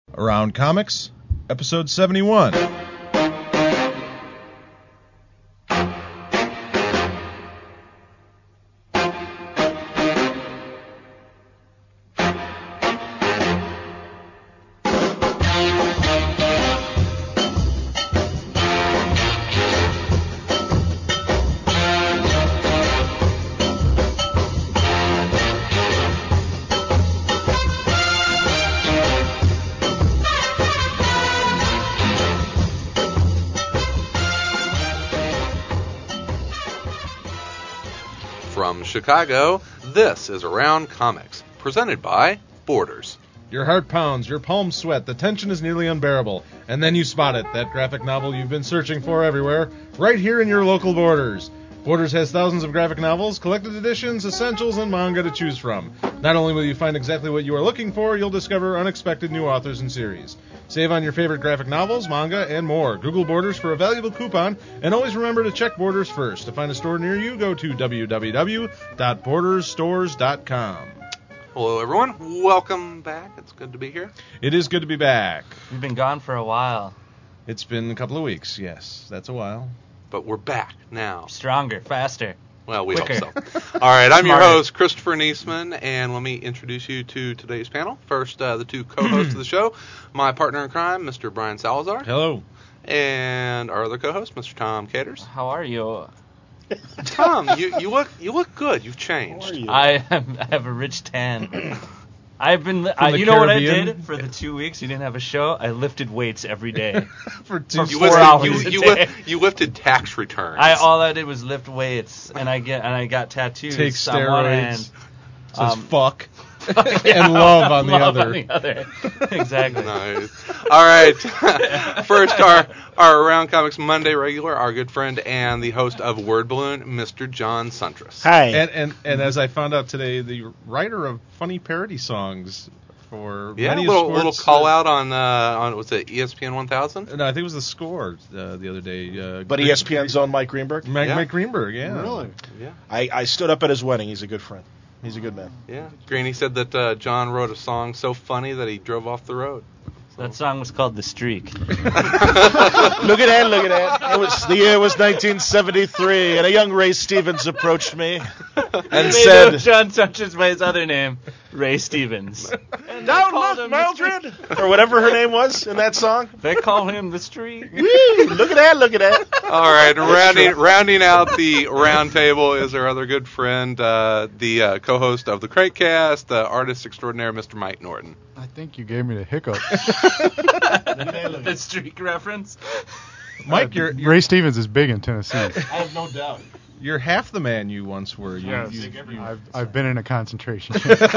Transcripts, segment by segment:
Around Comics, episode 71. From Chicago, this is Around Comics, presented by Borders. Your heart pounds, your palms sweat, the tension is nearly unbearable, and then you spot it, that graphic novel you've been searching for everywhere, right here in your local Borders. Borders has thousands of graphic novels, collected editions, essentials, and manga to choose from. Not only will you find exactly what you are looking for, you'll discover unexpected new authors and series. Save on your favorite graphic novels, manga, and more. Google Borders for a valuable coupon, and always remember to check Borders first. To find a store near you, go to www.bordersstores.com. Hello, everyone. Welcome back. It's good to be here. It is good to be back. We've been gone for a while. It's been a couple of weeks, yes. That's a while. But we're back now. Stronger, faster. Well, we quicker. hope so. All right, I'm your Smarter. host, Christopher Niesman, and let me introduce you to today's panel. First, the two co-hosts of the show, my partner in crime, Mr. Brian Salazar, Hello. and our other co-host, Mr. Tom Caters. How are you? Tom, you look good. You've changed. I have a rich tan. I've been. the you know what I Caribbean? did for the 2 weeks you didn't have a show? I lifted weights every day. For two For You, 4 lifted, hours a day. you lifted tax returns. All I did was lift weights, and I got tattoos. Take on one hand. steroids. Says fuck. Yeah, and love on the love other. on the other. Exactly. Nice. All right. First, our Around Comics Monday regular, our good friend and the host of Word Balloon, Mr. John Suntress. Hi. And as I found out today, the writer of funny parody songs for Yeah, many little sports, call out on what's it, ESPN 1000? No, I think it was the score the other day. But ESPN's own Mike Greenberg? Yeah. Mike Greenberg, yeah. Really? Yeah, I stood up at his wedding. He's a good friend. He's a good man. yeah. Greeny said that John wrote a song so funny that he drove off the road. That song was called "The Streak." Look at that, look at that. The year was 1973, and a young Ray Stevens approached me and Made said, up John Sunches by his other name, Ray Stevens. And they "Down called look, him the Streak. Mildred," or whatever her name was in that song. They call him the Streak. Woo, look at that, look at that. All right, and rounding out the round table is our other good friend, the co-host of the Cratecast, the artist extraordinaire, Mr. Mike Norton. I think you gave me the hiccup. The Streak reference. Mike, you're Ray Stevens is big in Tennessee. I have no doubt. you're half the man you once were. I've been in a concentration camp.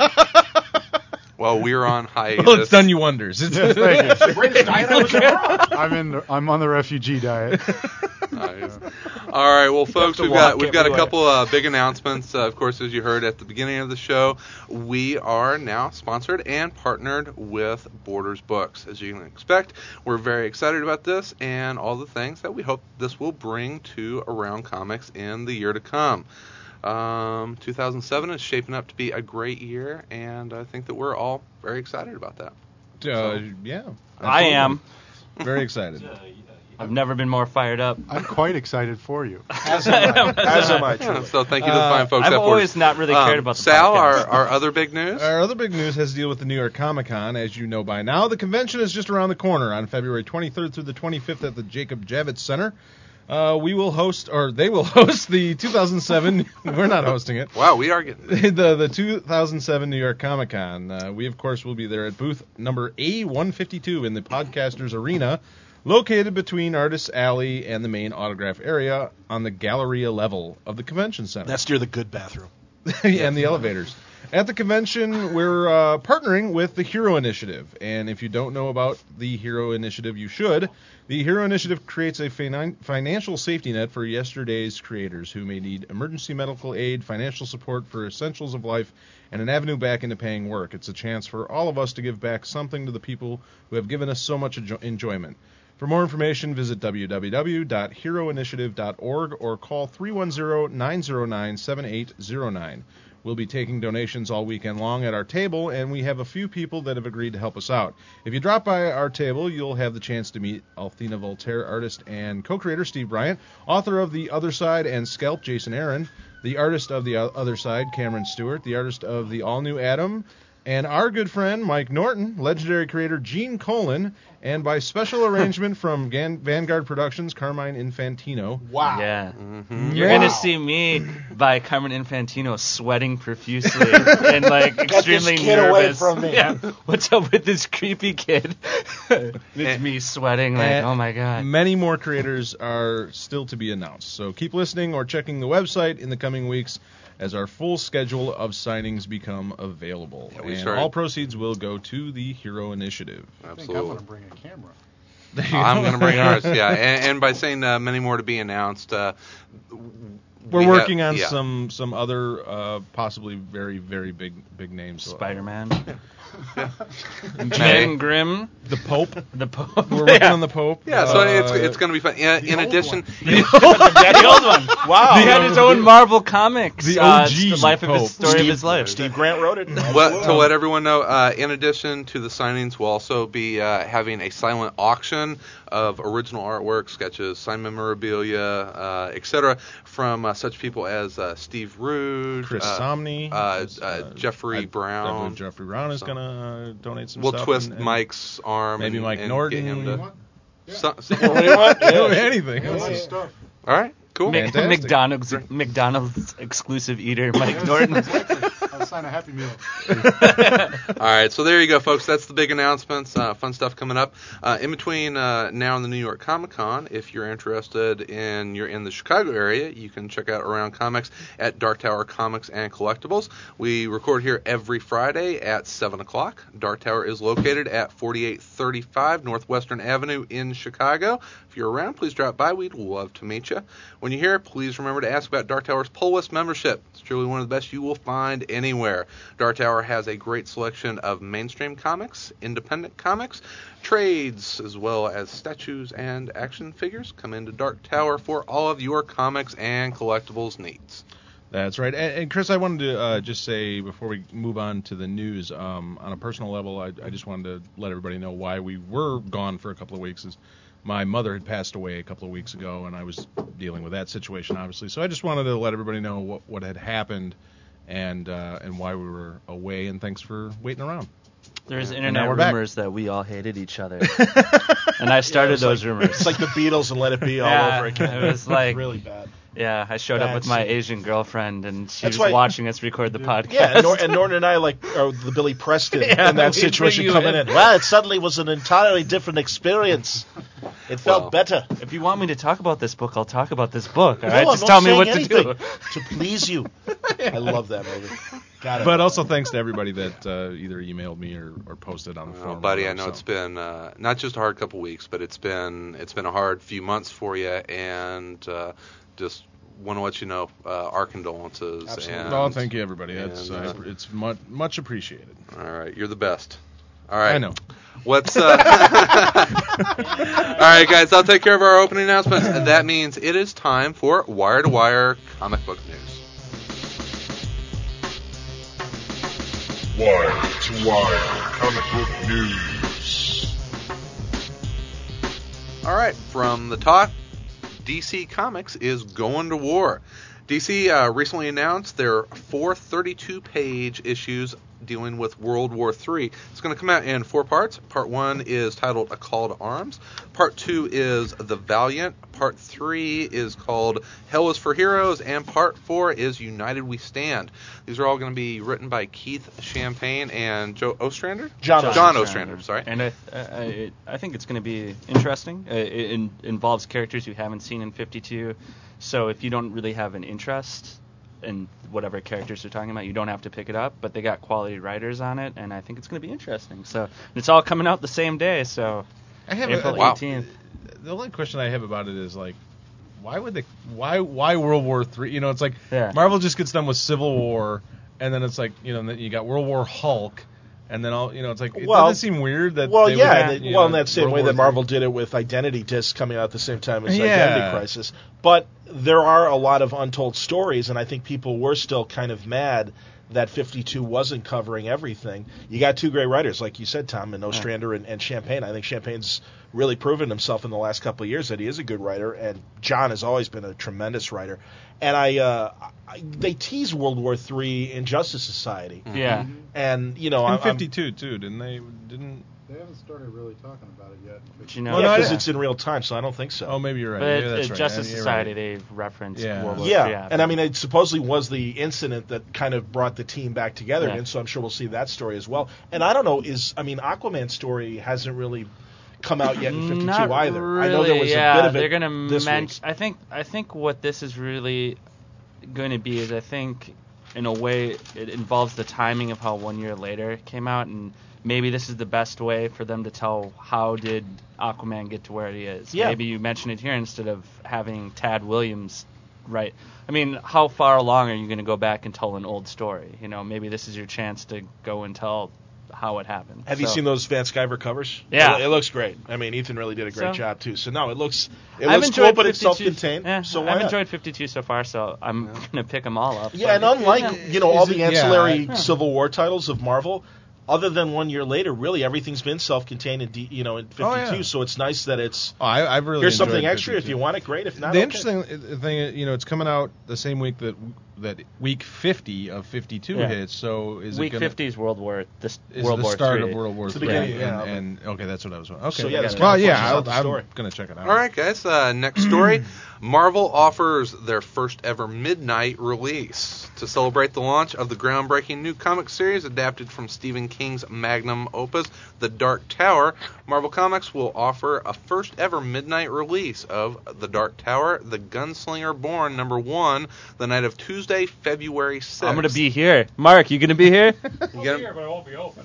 Well, we're on hiatus. Well, it's done you wonders. Yes, thank you. Greatest diet I was ever. I'm on the refugee diet. Nice. All right, well, folks, to we've walk got a everywhere. couple big announcements. Of course, as you heard at the beginning of the show, we are now sponsored and partnered with Borders Books. As you can expect, we're very excited about this and all the things that we hope this will bring to Around Comics in the year to come. 2007 is shaping up to be a great year, and I think that we're all very excited about that. Yeah. I am. Very excited. I've never been more fired up. I'm quite excited for you. As am I. Yeah, Truly. so thank you to the fine folks I've at always Borders. not really cared about the Sal, podcast. our other big news. Our other big news has to deal with the New York Comic Con. As you know by now, the convention is just around the corner on February 23rd through the 25th at the Jacob Javits Center. We will host, or they will host, the 2007. We're not hosting it. Wow, we are getting the 2007 New York Comic Con. We, of course, will be there at booth number A152 in the Podcasters Arena, located between Artists Alley and the main autograph area on the Galleria level of the convention center. That's near the good bathroom. And the elevators. At the convention, we're partnering with the Hero Initiative. And if you don't know about the Hero Initiative, you should. The Hero Initiative creates a financial safety net for yesterday's creators who may need emergency medical aid, financial support for essentials of life, and an avenue back into paying work. It's a chance for all of us to give back something to the people who have given us so much enjoyment. For more information, visit www.heroinitiative.org or call 310-909-7809. We'll be taking donations all weekend long at our table, and we have a few people that have agreed to help us out. If you drop by our table, you'll have the chance to meet Althena Voltaire artist and co-creator Steve Bryant, author of The Other Side and Scalp, Jason Aaron, the artist of The Other Side, Cameron Stewart, the artist of The All New Adam, and our good friend Mike Norton, legendary creator Gene Colan, and by special arrangement from Vanguard Productions, Carmine Infantino. Wow. Yeah. Mm-hmm. You're going to see me by Carmen Infantino sweating profusely and, like, extremely kid nervous. away from me. Yeah. What's up with this creepy kid? It's me sweating like, And oh, my God. Many more creators are still to be announced, so keep listening or checking the website in the coming weeks as our full schedule of signings become available. Yeah, we and started- all proceeds will go to the Hero Initiative. I think I'm Absolutely. going to bring a camera. I'm going to bring ours, yeah. And by saying many more to be announced, We're working on yeah. some other possibly very, very big names. Spider-Man. May. Ken Grimm. The Pope. The Pope. We're working on the Pope. Yeah, so it's going to be fun. In old addition, The old one. Wow. He had his own Marvel Comics. The OG the life of Pope. his story of his life. Steve Grant wrote it. to let everyone know, in addition to the signings, we'll also be having a silent auction of original artwork, sketches, signed memorabilia, etc., from such people as Steve Rude, Chris Somney, Jeffrey I Brown. believe Jeffrey Brown is going to donate some We'll stuff. twist and Mike's arm. maybe and, Mike and Norton. Get him to, What? What do you want? do anything. Yeah, that's stuff. All right, cool. Fantastic. McDonald's exclusive eater, Mike Norton. I'll sign a Happy Meal. All right, so there you go, folks. That's the big announcements. Fun stuff coming up. In between now and the New York Comic Con, if you're interested you're in the Chicago area, you can check out Around Comics at Dark Tower Comics and Collectibles. We record here every Friday at 7 o'clock. Dark Tower is located at 4835 Northwestern Avenue in Chicago. If you're around, please drop by. We'd love to meet you. When you're here, please remember to ask about Dark Tower's Pull List membership. It's truly one of the best you will find anywhere. Dark Tower has a great selection of mainstream comics, independent comics, trades, as well as statues and action figures. Come into Dark Tower for all of your comics and collectibles needs. That's right. And Chris, I wanted to just say before we move on to the news, on a personal level, I just wanted to let everybody know why we were gone for a couple of weeks. My mother had passed away a couple of weeks ago, and I was dealing with that situation, obviously. So I just wanted to let everybody know what had happened and why we were away, and thanks for waiting around. There's now internet we're back. rumors that we all hated each other. And I started those rumors. It's like the Beatles and Let It Be all Yeah, over again. it was like- really bad. Yeah, I showed up Bad with my scene. Asian girlfriend, and she That's was why- watching us record the podcast. Yeah, and Norton and I are the Billy Preston Yeah, in that we situation bring you coming in. in. Well, it suddenly was an entirely different experience. It felt Well, better. If you want me to talk about this book, I'll talk about this book. All No, right, I'm just not tell me saying what to anything. do. To please you. I love that movie. Got it. But also thanks to everybody that either emailed me or posted on the Well, forum. buddy, I or know so. it's been not just a hard couple weeks, but it's been a hard few months for you, and just want to let you know our condolences. Absolutely. And, Oh, thank you, everybody. That's and, it's much appreciated. all right, you're the best. All right, I know. Let's. All right, guys, I'll take care of our opening announcements. That means it is time for Wire to Wire comic book news. Wire to Wire comic book news. All right, from the top, DC Comics is going to war. DC recently announced their 4 32-page issues dealing with World War III. It's going to come out in 4 parts. Part 1 is titled A Call to Arms. Part 2 is The Valiant. Part 3 is called Hell is for Heroes. And Part 4 is United We Stand. These are all going to be written by Keith Champagne and Joe Ostrander? John Ostrander, sorry. And I think it's going to be interesting. It involves characters you haven't seen in 52. So if you don't really have an interest in whatever characters they're talking about, you don't have to pick it up. But they got quality writers on it, and I think it's going to be interesting. So it's all coming out the same day. So I have April wow. 18th. The only question I have about it is like, why World War III? You know, it's like Yeah. Marvel just gets done with Civil War, and then it's like, you know, then you got World War Hulk, and then all, you know, it's like, Well- doesn't it seem weird that Well, they would yeah, have, and you well, know, in that same World way War that Marvel did it with Identity Disc coming out at the same time as Yeah. Identity Crisis. But there are a lot of untold stories, and I think people were still kind of mad that 52 wasn't covering everything. You got two great writers, like you said, Tom, and Ostrander and Champagne. I think Champagne's really proven himself in the last couple of years that he is a good writer, and John has always been a tremendous writer. And they teased World War III in Justice Society. Yeah. And, you know, In I'm 52 too, didn't they? Didn't? They haven't started really talking about it yet. But you know, Well, no, because I- it's in real time, so I don't think so. Oh, maybe you're right. but Yeah, that's right. Justice Yeah, you're Society, right. they've referenced Yeah. World War III. Yeah, and I mean, it supposedly was the incident that kind of brought the team back together, Yeah. and so I'm sure we'll see that story as well. And I don't know, Aquaman's story hasn't really come out yet in 52 Not either. really, I know there was yeah, a bit of it they're gonna this mention. week. I think what this is really going to be is I think in a way it involves the timing of how 1 year later it came out, and maybe this is the best way for them to tell how did Aquaman get to where he is. Yeah. Maybe you mention it here instead of having Tad Williams write. I mean, how far along are you going to go back and tell an old story? You know, maybe this is your chance to go and tell how it happened. Have you So- seen those Van Sciver covers? Yeah. It looks great. I mean, Ethan really did a great So- job, too. So, no, it looks I've cool, enjoyed but it's 52 self-contained. Yeah, so why I've not? enjoyed 52 so far, so I'm going to pick them all up. Yeah, and But- unlike, all the it- yeah, ancillary I- Civil War titles of Marvel, other than 1 year later, really everything's been self-contained in 52. Oh, yeah. So it's nice that it's Oh, I've really here's enjoyed something extra 52. if you want it. Great. If not, The okay. interesting thing, it's coming out the same week that week 50 of 52 Yeah. hits. So is Week it gonna, 50 is World War. This is World the War start III. of World War It's the III? beginning, and, yeah. and okay, that's what I was. Okay, So, yeah, that's well, kinda yeah, fleshes out the I'm story. gonna check it out. All right, guys. Next story. Marvel offers their first ever midnight release to celebrate the launch of the groundbreaking new comic series adapted from Stephen King's magnum opus, The Dark Tower. Marvel Comics will offer a first ever midnight release of The Dark Tower, The Gunslinger Born #1, the night of Tuesday, February 6th. I'm going to be here. Mark, you going to be here? You get 'em? Here, but it won't be open.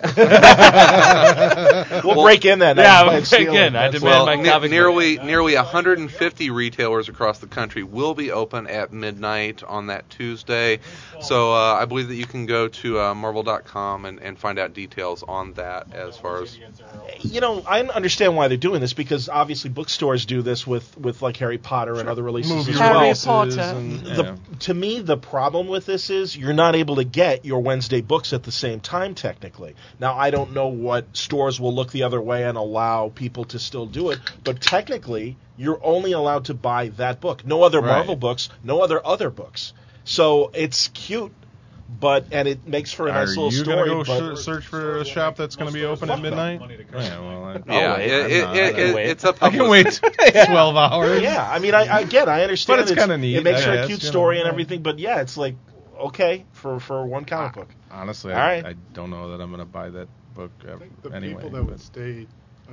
We'll break in that. Yeah, night we'll and steal break it. in. I That's- demand Well, my comic book. nearly 150 retailers across the country will be open at midnight on that Tuesday. So I believe that you can go to Marvel.com and find out details on that as far as... I understand why they're doing this because obviously bookstores do this with like Harry Potter and other releases Movie as Harry well. releases Potter. and- To me, the problem with this is you're not able to get your Wednesday books at the same time, technically. Now, I don't know what stores will look the other way and allow people to still do it, but technically, you're only allowed to buy that book. No other Right. Marvel books, no other books. So it's cute, and it makes for a Are nice little you story. gonna go but search for a shop that's gonna be open at midnight? Yeah, well, Yeah, wait. it's up. I can wait 12 hours. yeah, I mean, I understand. But it's kinda neat, It makes I for a guess, cute you know. story and everything, but yeah, it's like, okay, for one comic book. Honestly, All right. I don't know that I'm gonna buy that book I think the anyway. people that but- would stay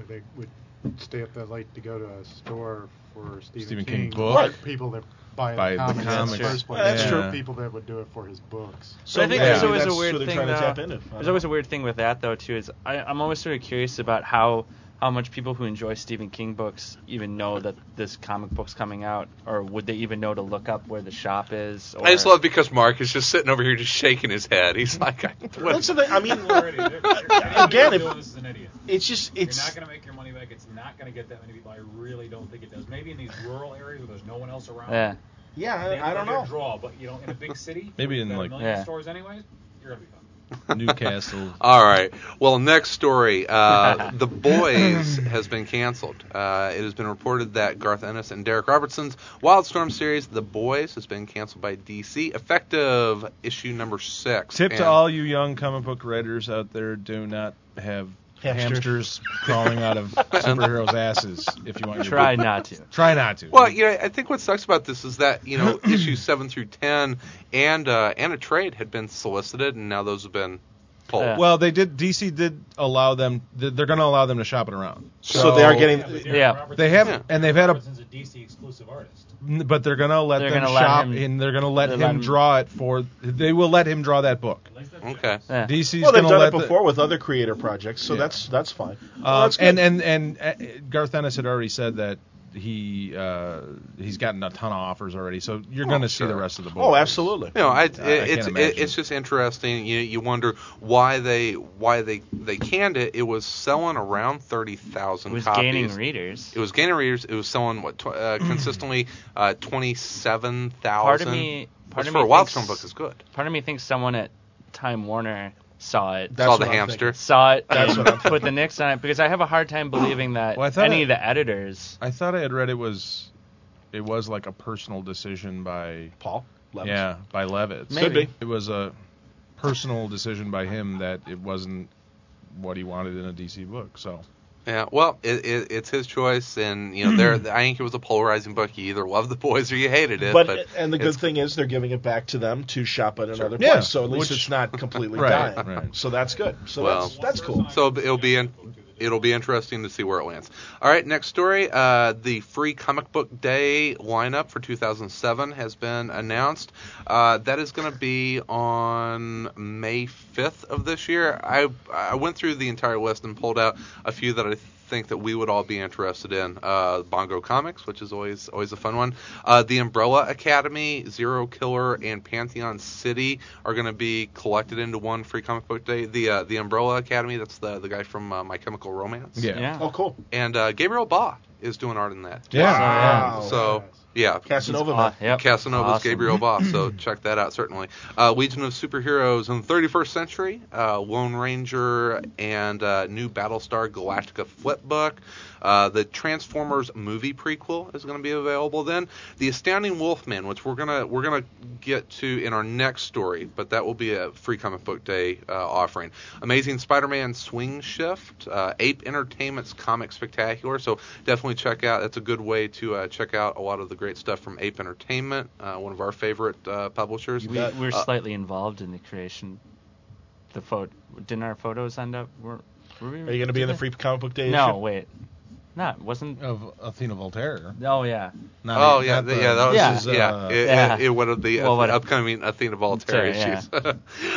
up that late to go to a store for Stephen Stephen King King book? aren't people that buy Buy the the comics in comics. the first place. That's true. People that would do it for his books. So But I think yeah, there's always that's a weird what they're thing. trying to Though, tap into. there's always a weird thing with that, though, too. Is I'm always sort of curious about how much people who enjoy Stephen King books even know that this comic book's coming out, or would they even know to look up where the shop is? Or, I just love because Mark is just sitting over here just shaking his head. He's like, That's the thing. I mean, Again, if- this is an idiot. it's just You're it's not going to make your money back. It's not going to get that many people. I really don't think it does. Maybe in these rural areas where there's no one else around. Yeah. yeah. they I don't have a know. Draw, but in a big city, Maybe where in, you've got like- a million Yeah. stores anyways, you're going to be fine. Newcastle. All right. Well, next story. The Boys has been canceled. It has been reported that Garth Ennis and Derek Robertson's Wildstorm series, The Boys, has been canceled by DC, effective issue number 6. Tip to And- all you young comic book writers out there: do not have hamsters crawling out of superheroes' asses if you want your Try book. not to. Try not to. Well, I think what sucks about this is that, issues 7 through 10 and a trade had been solicited, and now those have been pulled. Yeah. Well, DC did allow them. They're going to allow them to shop it around. So they are getting. Yeah. They have, Yeah. and they've had a, Robertson's a DC exclusive artist. but they're going to let They're them gonna let shop, him- and they're going to let they'll him let him- draw it for. They will let him draw that book. At least that's Okay. Yeah. DC's Well, they've going to done let it before with other creator projects, so Yeah. that's fine. Well, that's good. and Garth Ennis had already said that he's gotten a ton of offers already, so you're going to see the sure. rest of the book. Oh, absolutely. It's can't imagine. it's just interesting. You wonder why they canned it. It was selling around 30,000 It was copies. gaining readers. It was gaining readers. It was selling consistently 27,000. Part of me Which thinks, for a Wildstorm book is good. Part of me thinks someone at Time Warner saw it. That's Saw what the I'm hamster. Saw it That's and what I'm put the Knicks on it because I have a hard time believing that Well, I thought any of the editors. I thought I had read it was like a personal decision by Paul Levitz. Yeah, by Levitz. Maybe. Could be. It was a personal decision by him that it wasn't what he wanted in a DC book. So Yeah, well, it's his choice, and I think it was a polarizing book. You either loved the boys or you hated it. But And the good it's- thing is they're giving it back to them to shop at another Yeah, place, so at least which- it's not completely Right, dying. right. So that's good. So Well, that's cool. So it'll be interesting to see where it lands. All right, next story. The Free Comic Book Day lineup for 2007 has been announced. That is going to be on May 5th of this year. I went through the entire list and pulled out a few that I think that we would all be interested in. Bongo Comics, which is always a fun one. The Umbrella Academy, Zero Killer, and Pantheon City are going to be collected into one Free Comic Book Day. The Umbrella Academy, that's the guy from My Chemical Romance. Yeah. Oh, cool. And Gabriel Ba is doing art in that. yeah, Wow. So yeah, Casanova. Ah, yep. Casanova's Awesome. Gabriel Ba, so check that out, certainly. Legion of Superheroes in the 31st Century, Lone Ranger, and new Battlestar Galactica flipbook. The Transformers movie prequel is going to be available then. The Astounding Wolfman, which we're gonna get to in our next story, but that will be a Free Comic Book Day offering. Amazing Spider-Man Swing Shift, Ape Entertainment's Comic Spectacular, so definitely check out. That's a good way to check out a lot of the great stuff from Ape Entertainment, one of our favorite publishers. We're slightly involved in the creation. Didn't our photos end up? Were we? Are you going to be in the Free Comic Book Day No, issue? wait. Wasn't. of Athena Voltaire. Oh yeah. Oh yeah, that was Yeah. just, Yeah. It one of the Well, whatever. upcoming Athena Voltaire Sorry, yeah. issues. There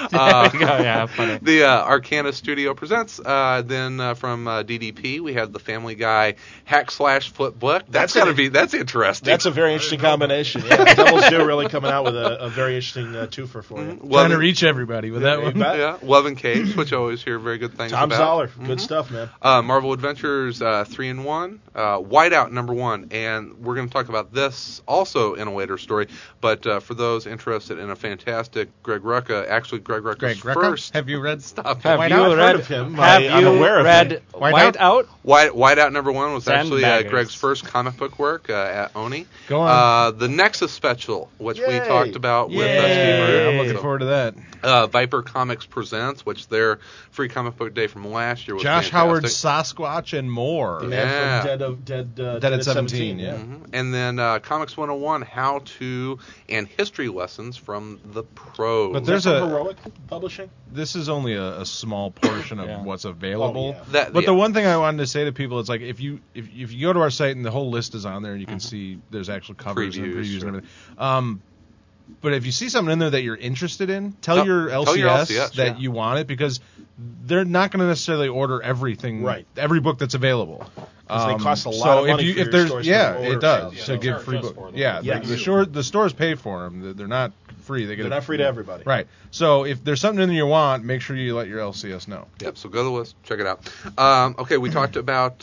we go. Yeah, funny. The Arcana Studio presents. Then from DDP, we have the Family Guy Hack/Flip book. That's interesting. That's a very interesting combination. Yeah, Devils do really coming out with a very interesting twofer for you. Trying to reach everybody with that you one. bet. Yeah, Love and Capes, which I always hear very good things Tom about. Zoller, Mm-hmm. good stuff, man. Marvel Adventures 3-in-1, Whiteout #1, and we're going to talk about this also in a later story. But for those interested in a fantastic Greg Rucka, actually Greg Rucka's first Have you read stuff. Have White you Out, I've read? heard of him. Have I'm you aware of read him. Whiteout? Whiteout #1 was actually Sandbaggers. Greg's first comic book work at Oni. Go on. The Nexus special, which we Yay. talked about with Yay. Steve Rude. I'm looking forward to that. Viper Comics Presents, which their Free Comic Book Day from last year was Josh fantastic. Howard, Sasquatch, and more. The Yeah. man from Dead at 17. yeah. Mhm. And then Comics 101, How To and History Lessons from the Pros. But Is there's that from a- Heroic Publishing? This is only a small portion of Yeah. what's available. Oh, That- But yeah. the one thing I wanted to say to people is like if you go to our site and the whole list is on there and you can see there's actual covers and Previews, previews sure. and everything. But if you see something in there that you're interested in, tell Tell- your tell LCS, your LCS, that yeah. you want it because they're not going to necessarily order everything, Right. every book that's available. 'Cause they cost a lot so of money if for you, your if there's stores to yeah, order it does stuff, to so- give Charge free us books. for them. Yeah, Yes. the stores pay for them. They're not free. They get They're not free to everybody. Right. So if there's something in there you want, make sure you let your LCS know. Yep. So go to the list, check it out. Okay, we talked about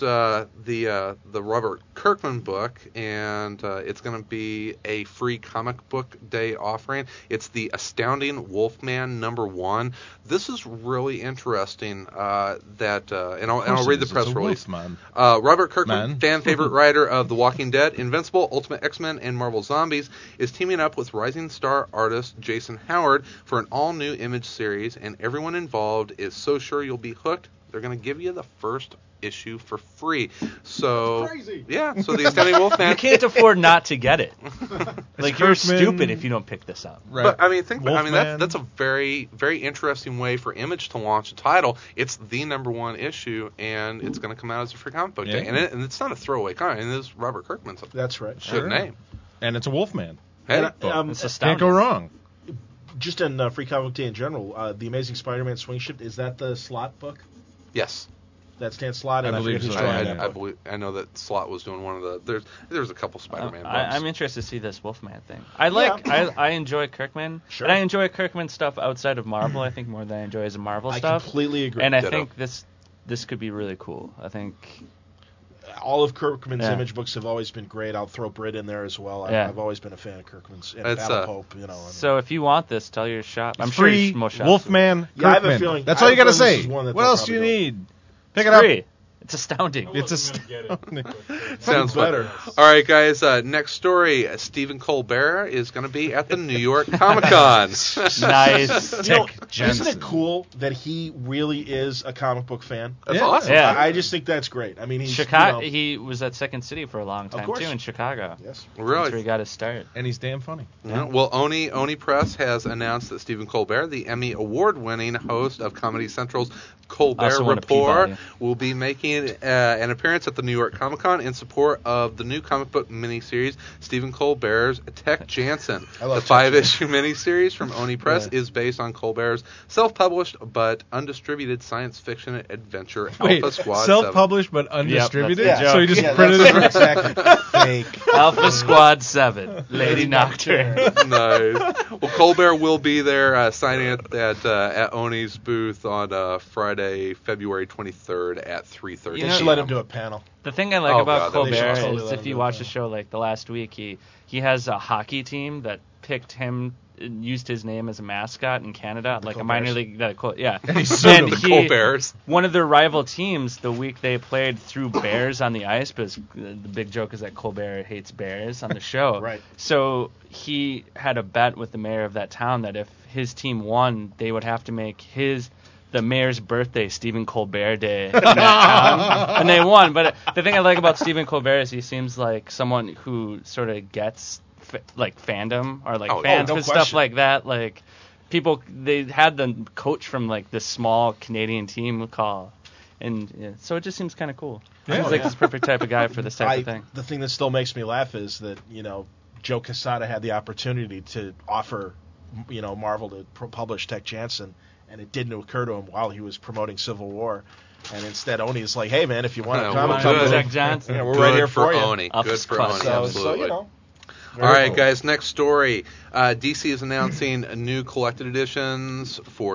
the Robert Kirkman book, and it's going to be a Free Comic Book Day offering. It's the Astounding Wolfman #1. This is really interesting. And I'll read the press release. Robert Kirkman, Man. fan favorite writer of The Walking Dead, Invincible, Ultimate X-Men, and Marvel Zombies, is teaming up with rising star artist Jason Howard for an all-new Image series, and everyone involved is so sure you'll be hooked, they're going to give you the first issue for free. So, crazy. yeah, so the Astounding Wolfman. You can't afford not to get it. Like you're Kirkman. stupid if you don't pick this up. Right. But I mean, Wolfman. that's a very, very interesting way for Image to launch a title. It's the #1 issue, and it's going to come out as a Free Comic Book Day, Yeah. and it's not a throwaway comic. And it's Robert Kirkman's That's right. good Sure. name. And it's a Wolfman. Hey, And, It's Can't astounding. go wrong. just in Free Comic Book Day in general, the Amazing Spider-Man Swing Shift, is that the Slott book? yes. That Stan Slott, and I I believe forget who's so, drawing yeah. that. I know that Slott was doing one of the. There's a couple Spider-Man books. I'm interested to see this Wolfman thing. I enjoy Kirkman, Sure. and I enjoy Kirkman stuff outside of Marvel. I think more than I enjoy his Marvel I stuff. completely agree. And I Ditto. think this could be really cool. I think all of Kirkman's Yeah. Image books have always been great. I'll throw Brit in there as well. Yeah. I've always been a fan of Kirkman's. And It's, Battle of Hope, you know. I mean, So if you want this, tell your shop. I'm Free sure most shops Wolfman Yeah, I have a Kirkman. feeling- That's I all have you a got to feeling say. this is one that What they'll else do you probably need? Pick it it's up. free. It's astounding. I It's wasn't gonna get it. Sounds fun. better. All right, guys. Next story. Stephen Colbert is going to be at the New York Comic Con. Nice. You know, Dick isn't Jensen. it cool that he really is a comic book fan? That's Yeah. awesome. Yeah. I just think that's great. I mean, he's Chicago. You know, He was at Second City for a long time course. too in Chicago. yes. That's where he Really? got his start. And he's damn funny. Yeah. Well, Oni Press has announced that Stephen Colbert, the Emmy award-winning host of Comedy Central's Colbert Also won a Report, Peabody. will be making an appearance at the New York Comic Con in support of the new comic book miniseries, Stephen Colbert's Tech Jansen. I love The Tech 5-issue miniseries from Oni Press Yeah. is based on Colbert's self-published but undistributed science fiction adventure Wait, Alpha Squad 7. self-published but undistributed? that's the So you just Yeah, printed that's it? exactly fake. Alpha Squad 7, Lady Nocturne. Nice. Well, Colbert will be there signing at Oni's booth on Friday, February 23rd at 3:30. You They know- should let him do a panel. The thing I like Oh, about God, they should Colbert totally is let if him you do watch that. the show like the last week, he has a hockey team that picked him, used his name as a mascot in Canada, like a minor Colberts. league. Yeah, And he sued them. The Colberts. one of their rival teams, the week they played, threw bears on the ice, because the big joke is that Colbert hates bears on the show. Right. So he had a bet with the mayor of that town that if his team won, they would have to make the mayor's birthday Stephen Colbert Day in that town. And they won. But the thing I like about Stephen Colbert is he seems like someone who sort of gets fandom or like fans no with stuff question. like that. Like people, they had the coach from like this small Canadian team call, and yeah, so it just seems kind of cool. Yeah. Seems like this perfect type of guy for this type of thing. The thing that still makes me laugh is that, you know, Joe Quesada had the opportunity to offer, you know, Marvel to publish Tech Jansen, and it didn't occur to him while he was promoting Civil War. And instead, Oni's like, hey, man, if you want Yeah, a comic we're company, good. Jack Johnson. yeah, we're Good right here for for you. Oni. Alpha Good for Squad. Oni. So, Absolutely. you know. All right, cool. guys, next story. DC is announcing new collected editions for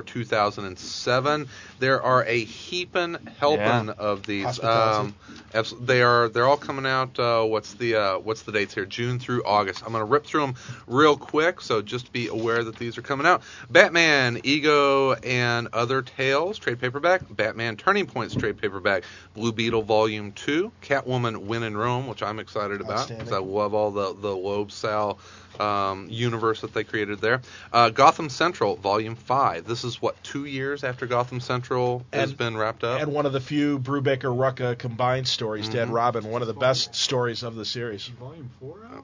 2007. There are a heaping helping of these. Hospitality. They're all coming out. What's the dates here? June through August. I'm going to rip through them real quick, so just be aware that these are coming out. Batman, Ego, and Other Tales trade paperback. Batman Turning Points trade paperback. Blue Beetle Volume 2. Catwoman Win in Rome, which I'm excited about because I love all the Loeb Sal universe that they created there. Gotham Central Volume 5. This is 2 years after Gotham Central has been wrapped up. And one of the few Brubaker Rucka combined stories, Dead Robin, one of the best stories of the series. Volume 4 out?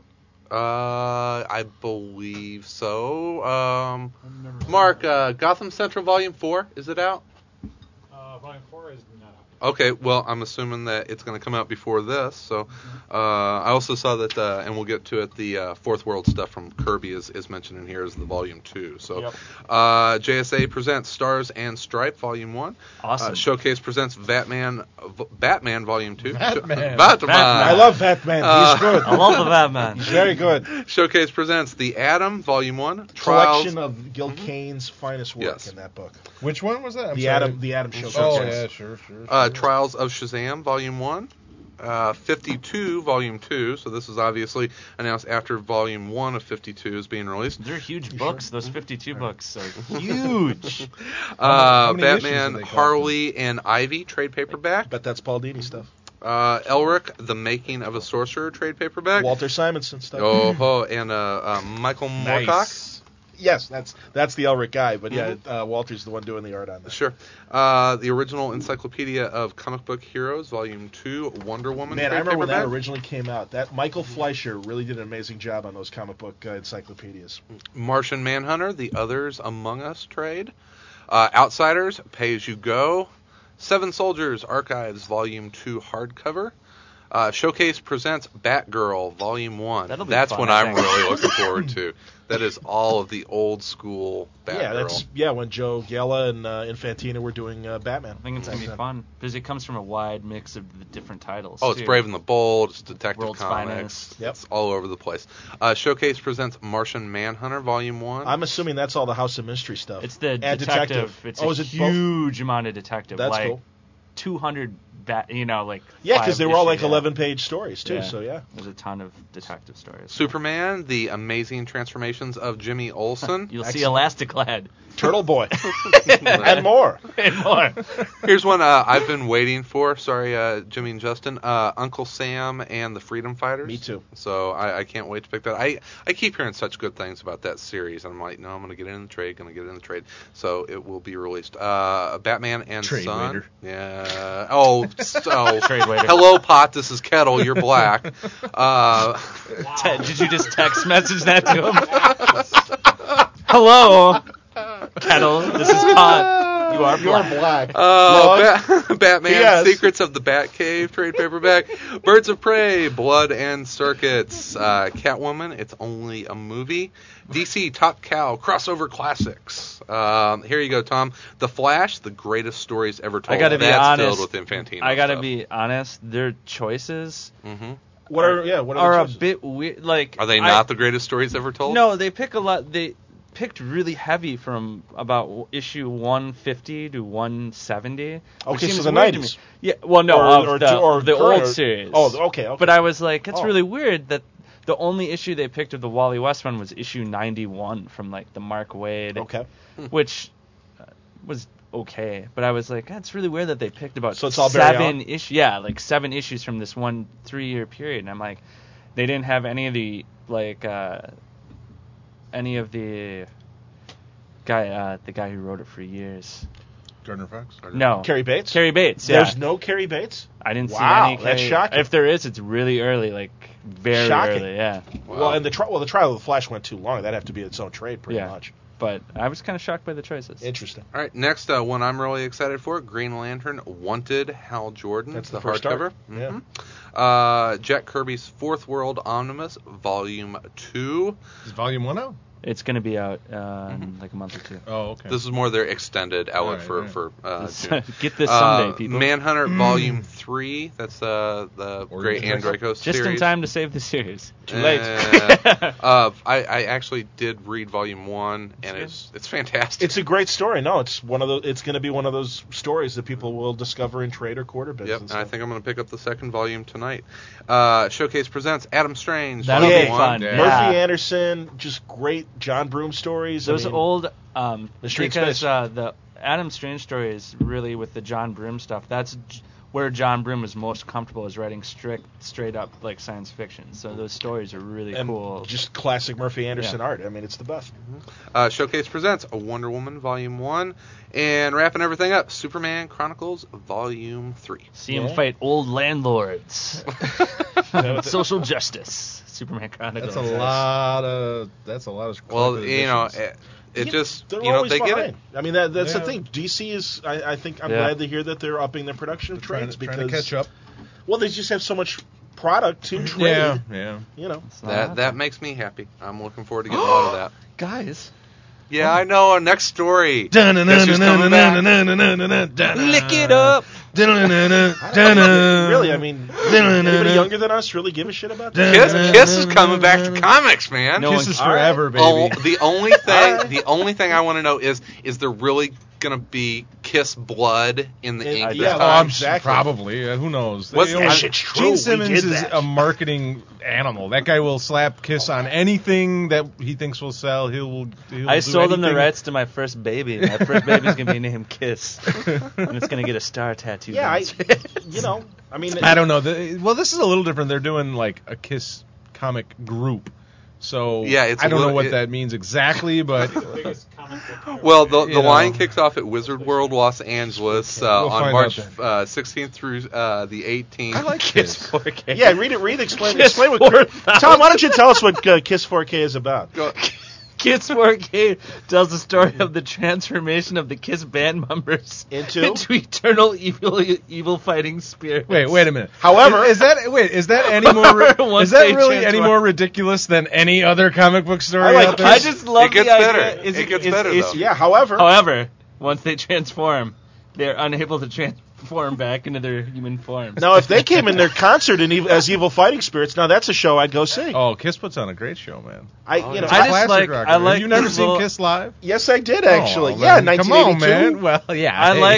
I believe so. I've never seen Mark, that. Gotham Central Volume 4, is it out? Volume 4 is not out. Okay, well, I'm assuming that it's going to come out before this. So I also saw that, and we'll get to it, the Fourth World stuff from Kirby is mentioned in here as the Volume 2. So Yep. JSA presents Stars and Stripe Volume 1. Awesome. Showcase presents Batman Volume 2. Batman. Batman. I love Batman. He's good. I love the Batman. He's very good. Showcase presents The Atom Volume 1. Trials. Collection of Gil Kane's finest work Yes. in that book. Which one was that? I'm The sorry. Adam Showcase. Oh, yeah, sure. Trials of Shazam Volume 1. 52 Volume 2. So this is obviously announced after Volume 1 of 52 is being released. They're huge books. Those 52 books are huge. How many issues Batman, do they come Harley, and Ivy trade paperback. But that's Paul Dini stuff. Elric, The Making of a Sorcerer trade paperback. Walter Simonson stuff. And Michael Moorcock. Yes, that's the Elric guy, but yeah, Walter's the one doing the art on that. Sure. The original Encyclopedia of Comic Book Heroes, Volume 2, Wonder Woman. Man, I trade remember when that paperback. originally came out. That Michael Fleischer really did an amazing job on those comic book encyclopedias. Martian Manhunter, The Others Among Us trade. Outsiders, Pay As You Go. Seven Soldiers Archives, Volume 2 hardcover. Showcase presents Batgirl, Volume 1. That'll be That's fun, what I I'm think. really looking forward to. That is all of the old school Batgirl. When Joe Gella and Infantina were doing Batman. I think it's going to be fun because it comes from a wide mix of the different titles. Oh, it's too. Brave and the Bold, it's Detective World's Comics. Finest. Yep. It's all over the place. Showcase presents Martian Manhunter, Volume 1. I'm assuming that's all the House of Mystery stuff. It's the and detective. It's oh, a is it both? huge amount of detective. That's like cool. 200 that, like Yeah, because they were all like 5 11-page stories too. Yeah. So yeah. There's a ton of detective stories. Superman, the amazing transformations of Jimmy Olsen. You'll see Elasticlad Turtle Boy, and more. and more. Here's one I've been waiting for. Sorry, Jimmy and Justin. Uncle Sam and the Freedom Fighters. Me too. So I can't wait to pick that. I keep hearing such good things about that series. I'm like, no, I'm going to get it in the trade. So it will be released. Batman and Trade Son. waiter. Yeah. Oh, Trade waiter. hello, Pot. This is Kettle. You're black. Did you just text message that to him? Hello, Kettle. This is Pot. You are black. Batman, Yes. Secrets of the Batcave, trade paperback. Birds of Prey, Blood and Circuits. Catwoman, It's Only a Movie. DC, Top Cow, crossover classics. Here you go, Tom. The Flash, the greatest stories ever told. I gotta be That's honest. filled with Infantino I gotta stuff. be honest. Their choices What are are the a choices? bit weird. Like, Are they not the greatest stories ever told? No, they pick a lot. They picked really heavy from about issue 150 to 170. which Okay, so seems the weird to 90s. me. Yeah, well, no, Or the current, old or- series. Oh, okay. But I was like, it's Oh. really weird that the only issue they picked of the Wally West one was issue 91 from like the Mark Waid, Okay. which was okay. But I was like, that's really weird that they picked about So it's all Barry 7 Allen? issues. Yeah, like 7 issues from this 3-year period, and I'm like, they didn't have any of the the guy who wrote it for years. Gardner Fox. No, Carrie Bates? Carrie Bates. Yeah, There's no Carrie Bates? I didn't see Wow, any. that's Carrie- shocking. If there is, it's really early, like very Shocking. early. Yeah, Well, and the trial of the Flash went too long. That'd have to be its own trade, pretty Yeah. much. but I was kind of shocked by the choices. Interesting. All right, next one I'm really excited for, Green Lantern Wanted, Hal Jordan. That's the first hardcover. arc. Yeah. Jack Kirby's Fourth World Omnibus, Volume 2. Is Volume 1 out? It's going to be out in like a month or two. Oh, okay. This is more their extended outlet Alright, for June. Get this someday, people. Manhunter Volume 3. That's the Great Origins. Androcos Just series. in time to save the series. Too late. I actually did read Volume 1, and it's fantastic. It's a great story. No, it's one of the. It's going to be one of those stories that people will discover in trade or quarter bins. Yep, and and I stuff. think I'm going to pick up the second volume tonight. Showcase presents Adam Strange. That'll Volume be 1. fun. Yeah. Murphy Yeah. Anderson, just great John Broome stories. Those I mean, old Mystery in because Space. the Adam Strange story is really with the John Broome stuff. That's where John Broome is most comfortable, is writing straight up like science fiction. So those stories are really and cool. just classic Murphy Anderson Yeah. art. I mean, it's the best. Showcase presents a Wonder Woman Volume 1. And wrapping everything up, Superman Chronicles Volume 3. See him Yeah. fight old landlords. Social justice. Superman Chronicles. That's a lot of. Well, collected you know, editions. it just, They're you know, always they get it. behind. I mean, that's the Yeah. thing. DC is. I think I'm Yeah. glad to hear that they're upping their production of trying trades to because catch up. well, they just have so much product to trade. Yeah. You know. It's not That makes me happy. I'm looking forward to getting a lot of that. guys. Yeah, I know. Our next story. Guess who's coming back? Lick it up. Really, I mean, anybody younger than us really give a shit about that? Kiss is coming back to comics, man. No Kiss one- is forever, Oh, baby. the only thing I want to know is there really gonna be Kiss blood in the ink this yeah, time? well, I'm exactly. Probably. Who knows? What's- You know, that shit's true. Gene We Simmons did is that. a marketing animal. That guy will slap Kiss on anything that he thinks will sell. He'll I do sold him the anything. rights to my first baby. My first baby's gonna be named Kiss, and it's gonna get a star tattoo. Yeah, on its face. you know, I mean, I don't know. Well, this is a little different. They're doing like a Kiss comic group. So Yeah, it's I don't a know little- what that means exactly, but Biggest comic book. Well, the You know. line kicks off at Wizard World Los Angeles We'll on find March out 16th through the 18th. I like Kiss Kiss. 4K. yeah, read it. Explain Kiss what. 4000. Tom, why don't you tell us what Kiss 4K is about? Go- Kiss 4K tells the story of the transformation of the Kiss band members Into? eternal evil fighting spirits. Wait a minute. However- is that any more? Once Is that they really any transform- more ridiculous than any other comic book story I like out there? I just love It gets the idea. better. Is It gets better, though. Yeah, however, However, once they transform, they're unable to transform back into their human forms. now if they came in their concert as evil fighting spirits, now that's a show I'd go see. Oh, Kiss puts on a great show, man. I I It's just a classic like- rock I band. like Have you never this seen little- Kiss live? yes, I did actually. Oh, yeah, then 1982. Come on, man. Well, yeah. I hey. like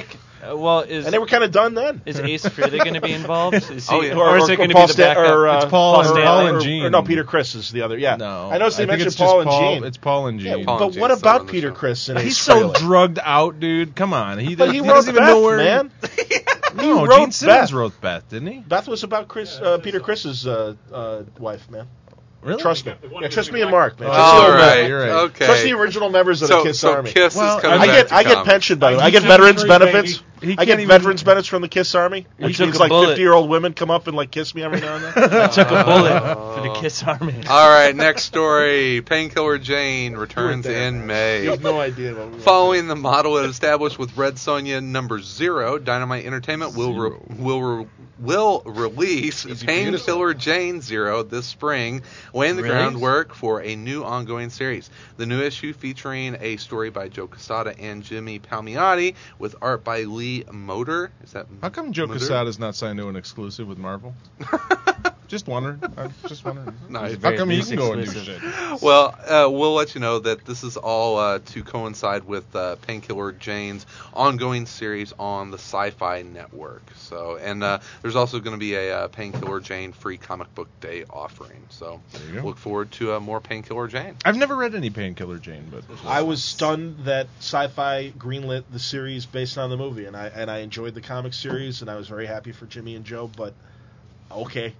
Well, is And they were kind of done then. is Ace Frehley going to be involved? Is he, Oh, yeah. or is it going to be Paul the backup? It's Paul Stanley. and Gene. Or no, Peter Criss is the other. Yeah. No, I noticed they think mentioned it's Paul just and Gene. It's Paul and Gene. Yeah, Paul but and what Gene still about on the Peter show. Criss and Ace He's so Frehley? drugged out, dude. Come on, But he doesn't wrote even Beth, know where. man. No, wrote Gene Simmons Beth. wrote Beth, didn't he? Beth was about Peter Criss's wife, man. Really? Trust me. The one Yeah, who trust was me and black- Mark, man. Oh, Trust All the old right. man. You're right. Okay. Trust the original members of the KISS so Army. Kiss Well, is coming I back to I get comics. pension, by the way. I You get said veterans free, benefits. baby. He I can't get even- veterans benefits from the KISS Army. I Which took means a like bullet. 50-year-old women come up and like kiss me every now and then. I took a bullet for the Kiss Army. All right, next story. Painkiller Jane returns there, in man. May. You have no idea what we Following the model it established with Red Sonja number 0, Dynamite Entertainment will release Painkiller Jane 0 this spring, laying the Really? groundwork for a new ongoing series. The new issue featuring a story by Joe Quesada and Jimmy Palmiotti with art by Lee Moder. Is that How come Joe Moder? Quesada's not signed to an exclusive with Marvel? Just wondering. I'm just wondering. Nice. How Very come he loose can go and do exclusive. shit? Well, we'll let you know that this is all to coincide with Painkiller Jane's ongoing series on the Sci-Fi Network. So, and there's also going to be a Painkiller Jane free comic book day offering. So, There you go. look forward to more Painkiller Jane. I've never read any Painkiller Jane, but I was stunned that Sci-Fi greenlit the series based on the movie, and I enjoyed the comic series, and I was very happy for Jimmy and Joe. But okay,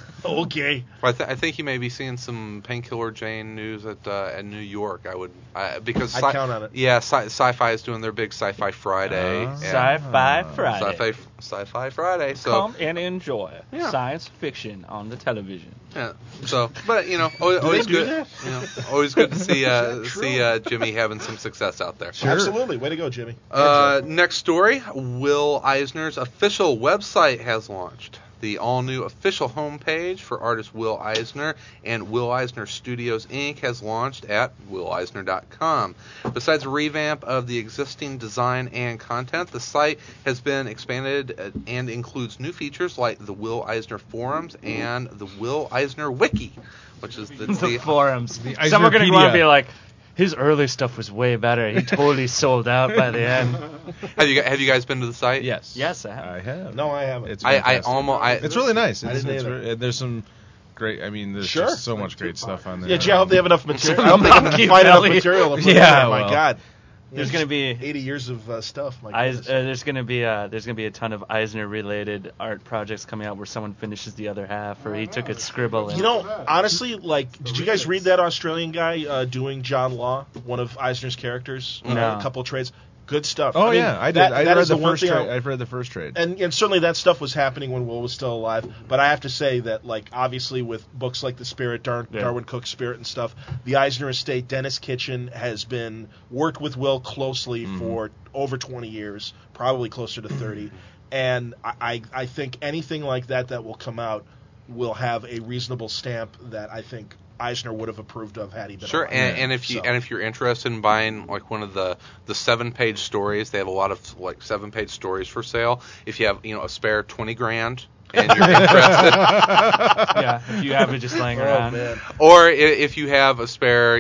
okay. Well, I think you may be seeing some Painkiller Jane news at New York. Because I'd count on it. Yeah, Sci-Fi is doing their big Sci-Fi Friday. Ah. and- Sci-Fi Friday. Sci-Fi Friday. So. Come and enjoy Yeah. science fiction on the television. Yeah. So, but always do good. that? Always good to see True. see Jimmy having some success out there. Absolutely. Way to go, Jimmy. Next story: Will Eisner's official website has launched. The all-new official homepage for artist Will Eisner and Will Eisner Studios, Inc. has launched at WillEisner.com. Besides a revamp of the existing design and content, the site has been expanded and includes new features like the Will Eisner forums and the Will Eisner Wiki, which is The forums. The Some are going to go out and Eisnerpedia. be like, his early stuff was way better. He totally sold out by the end. Have you guys been to the site? yes, Yes, I have. I have. No, I haven't. It's I fantastic. It's really nice. I It's, didn't it's either. there's some great. I mean, there's Sure. just so much great stuff on there. Yeah, gee, I hope they have enough material. I hope they Monkey can find enough Belly. material to put Yeah, in there. My well. God. There's going to be 80 years of stuff. My goodness. there's going to be a ton of Eisner related art projects coming out where someone finishes the other half, or he took a scribble and You know, honestly, like, did you guys read that Australian guy doing John Law, one of Eisner's characters? No. A couple trades. Good stuff. Oh I mean, yeah, I did. that- I that read is the one first thing trade. I've read the first trade. And certainly that stuff was happening when Will was still alive. But I have to say that, like, obviously with books like The Spirit, Darwin Cook's Spirit and stuff, the Eisner estate, Dennis Kitchen, has been worked with Will closely for over 20 years, probably closer to 30. And I think anything like that will come out will have a reasonable stamp that I think Eisner would have approved of had he been Sure, alive. and if you So- and if you're interested in buying like one of the 7-page stories, they have a lot of like 7-page stories for sale. If you have a spare $20,000 and you're interested, yeah, if you have it just laying Oh, around. man. or if you have a spare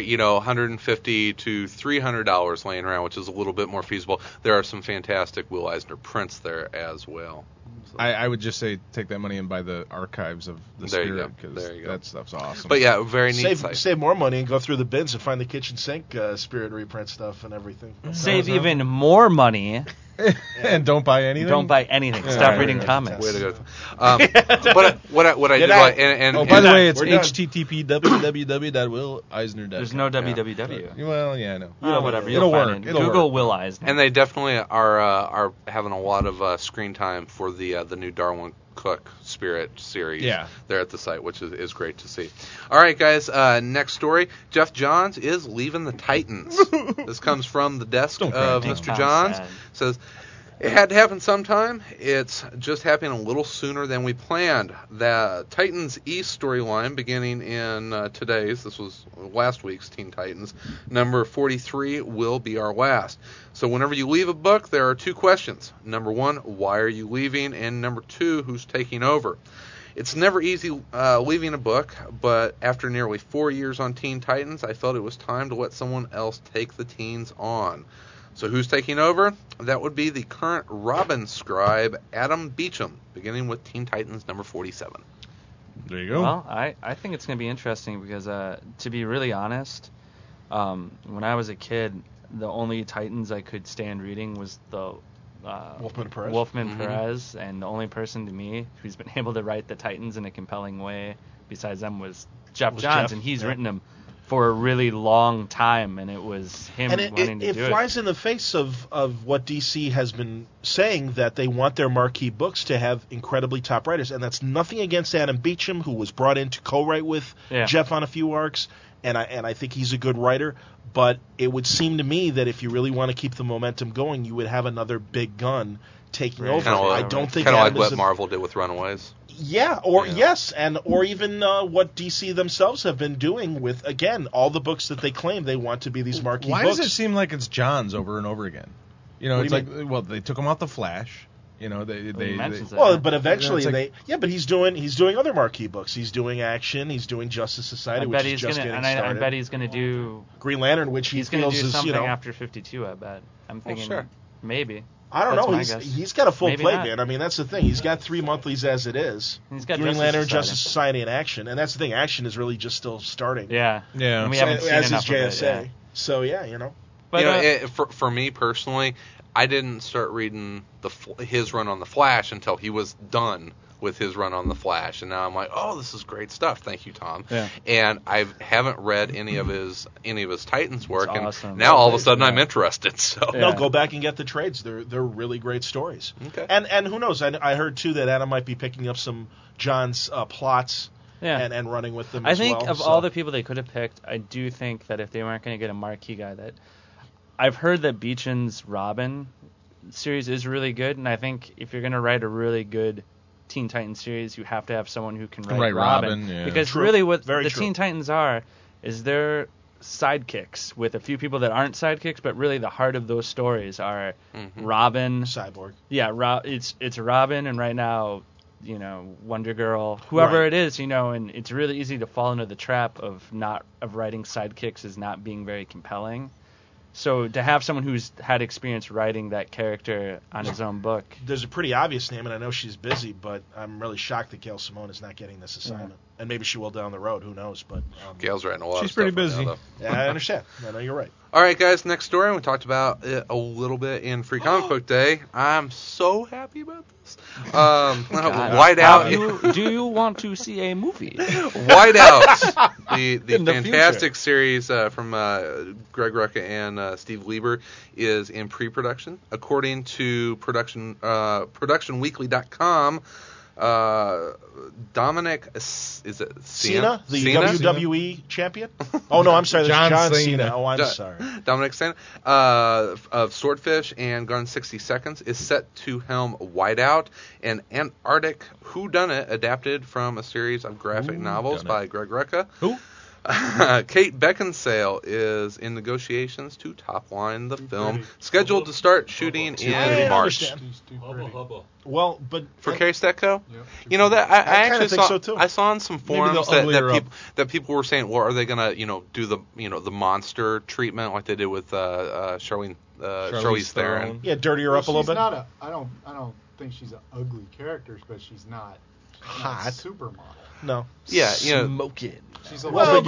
$150 to $300 laying around, which is a little bit more feasible, there are some fantastic Will Eisner prints there as well. So. I would just say take that money and buy the archives of the There you Spirit go. because There you go. that stuff's awesome. But yeah, very neat site. Save more money and go through the bins and find the kitchen sink Spirit reprint stuff and everything. Save even more money. and don't buy anything. Don't buy anything. Yeah, Stop right, reading right. comics. Way to go. But what I Good did night. like, and Oh, by the and- way, it's We're done. http www.willeisner.com. There's no www. Well, yeah, I know. Whatever. It'll You'll find work. it. It'll Google work. Will Eisner. And they definitely are having a lot of screen time for the new Darwin Cook Spirit series Yeah. there at the site, which is great to see. All right, guys, next story. Jeff Johns is leaving the Titans. This comes from the desk Don't cry, of Tom. Mr. Johns. Sad. Says, it had to happen sometime. It's just happening a little sooner than we planned. The Titans East storyline beginning in this was last week's Teen Titans, number 43 will be our last. So whenever you leave a book, there are 2 questions. Number 1, why are you leaving? And number 2, who's taking over? It's never easy leaving a book, but after nearly 4 years on Teen Titans, I felt it was time to let someone else take the teens on. So who's taking over? That would be the current Robin scribe, Adam Beecham, beginning with Teen Titans number 47. There you go. Well, I think it's going to be interesting because, to be really honest, when I was a kid, the only Titans I could stand reading was the Wolfman Perez, and the only person to me who's been able to write the Titans in a compelling way besides them was Jeff Johns, and he's written them for a really long time, and it was him and wanting to do it. It flies in the face of what DC has been saying, that they want their marquee books to have incredibly top writers, and that's nothing against Adam Beecham, who was brought in to co-write with Jeff on a few arcs, and I think he's a good writer, but it would seem to me that if you really want to keep the momentum going, you would have another big gun taking over. I don't think kind of Adam like what Marvel did with Runaways. Or even what DC themselves have been doing with, again, all the books that they claim they want to be these marquee books. Why does it seem like it's John's over and over again? It's like, well, they took him out the Flash. But eventually but he's doing other marquee books. He's doing Action. He's doing Justice Society, which is just getting started. I bet he's going to do Green Lantern, which he's going to do something after 52. I bet. I'm thinking maybe. I don't know. He's got a full plate, man. I mean, that's the thing. He's got 3 monthlies as it is. He's got Green Lantern, Justice Society, and Action, and that's the thing. Action is really just still starting. Yeah. And we haven't seen enough JSA. of it, yeah. So But for me personally, I didn't start reading his run on the Flash until he was done with his run on the Flash, and now I'm like, oh, this is great stuff. Thank you, Tom. Yeah. And I haven't read any of his Titans work, That's awesome. And now all of a sudden I'm interested. So no, go back and get the trades. They're really great stories. Okay. And who knows? I heard too that Adam might be picking up some John's plots. And running with them. I think of all the people they could have picked, I do think that if they weren't going to get a marquee guy, that I've heard that Beecham's Robin series is really good, and I think if you're going to write a really good Teen Titans series, you have to have someone who can write Robin. Because really what Teen Titans are is they're sidekicks with a few people that aren't sidekicks, but really the heart of those stories are Robin, Cyborg. Yeah, it's Robin, and right now, Wonder Girl, whoever it is, and it's really easy to fall into the trap of writing sidekicks as not being very compelling. So to have someone who's had experience writing that character on his own book. There's a pretty obvious name, and I know she's busy, but I'm really shocked that Gail Simone is not getting this assignment. And maybe she will down the road. Who knows? But Gail's writing a lot of stuff. She's pretty busy. Right now, yeah, I understand. I know you're right. All right, guys, next story. We talked about it a little bit in Free Comic Book Day. I'm so happy about this. Whiteout. Do you want to see a movie? Whiteout, the fantastic series from Greg Rucka and Steve Lieber, is in pre-production. According to ProductionWeekly.com, Dominic, is it Cena? The WWE champion? Oh, no, I'm sorry. That's John Cena. Oh, I'm sorry. Dominic Cena of Swordfish and Gone 60 Seconds is set to helm Whiteout, an Antarctic whodunit adapted from a series of graphic novels by Greg Rucka. Who? Kate Beckinsale is in negotiations to top-line the film, scheduled to start shooting in March. Well, but for Carrie Stecco, that I actually saw. So too. I saw on some forums that people were saying, well, are they gonna do the monster treatment like they did with Charlize Theron? Yeah, dirty her up a little bit. I don't think she's an ugly character, but she's not hot supermodel. No. Yeah, smoking. She's a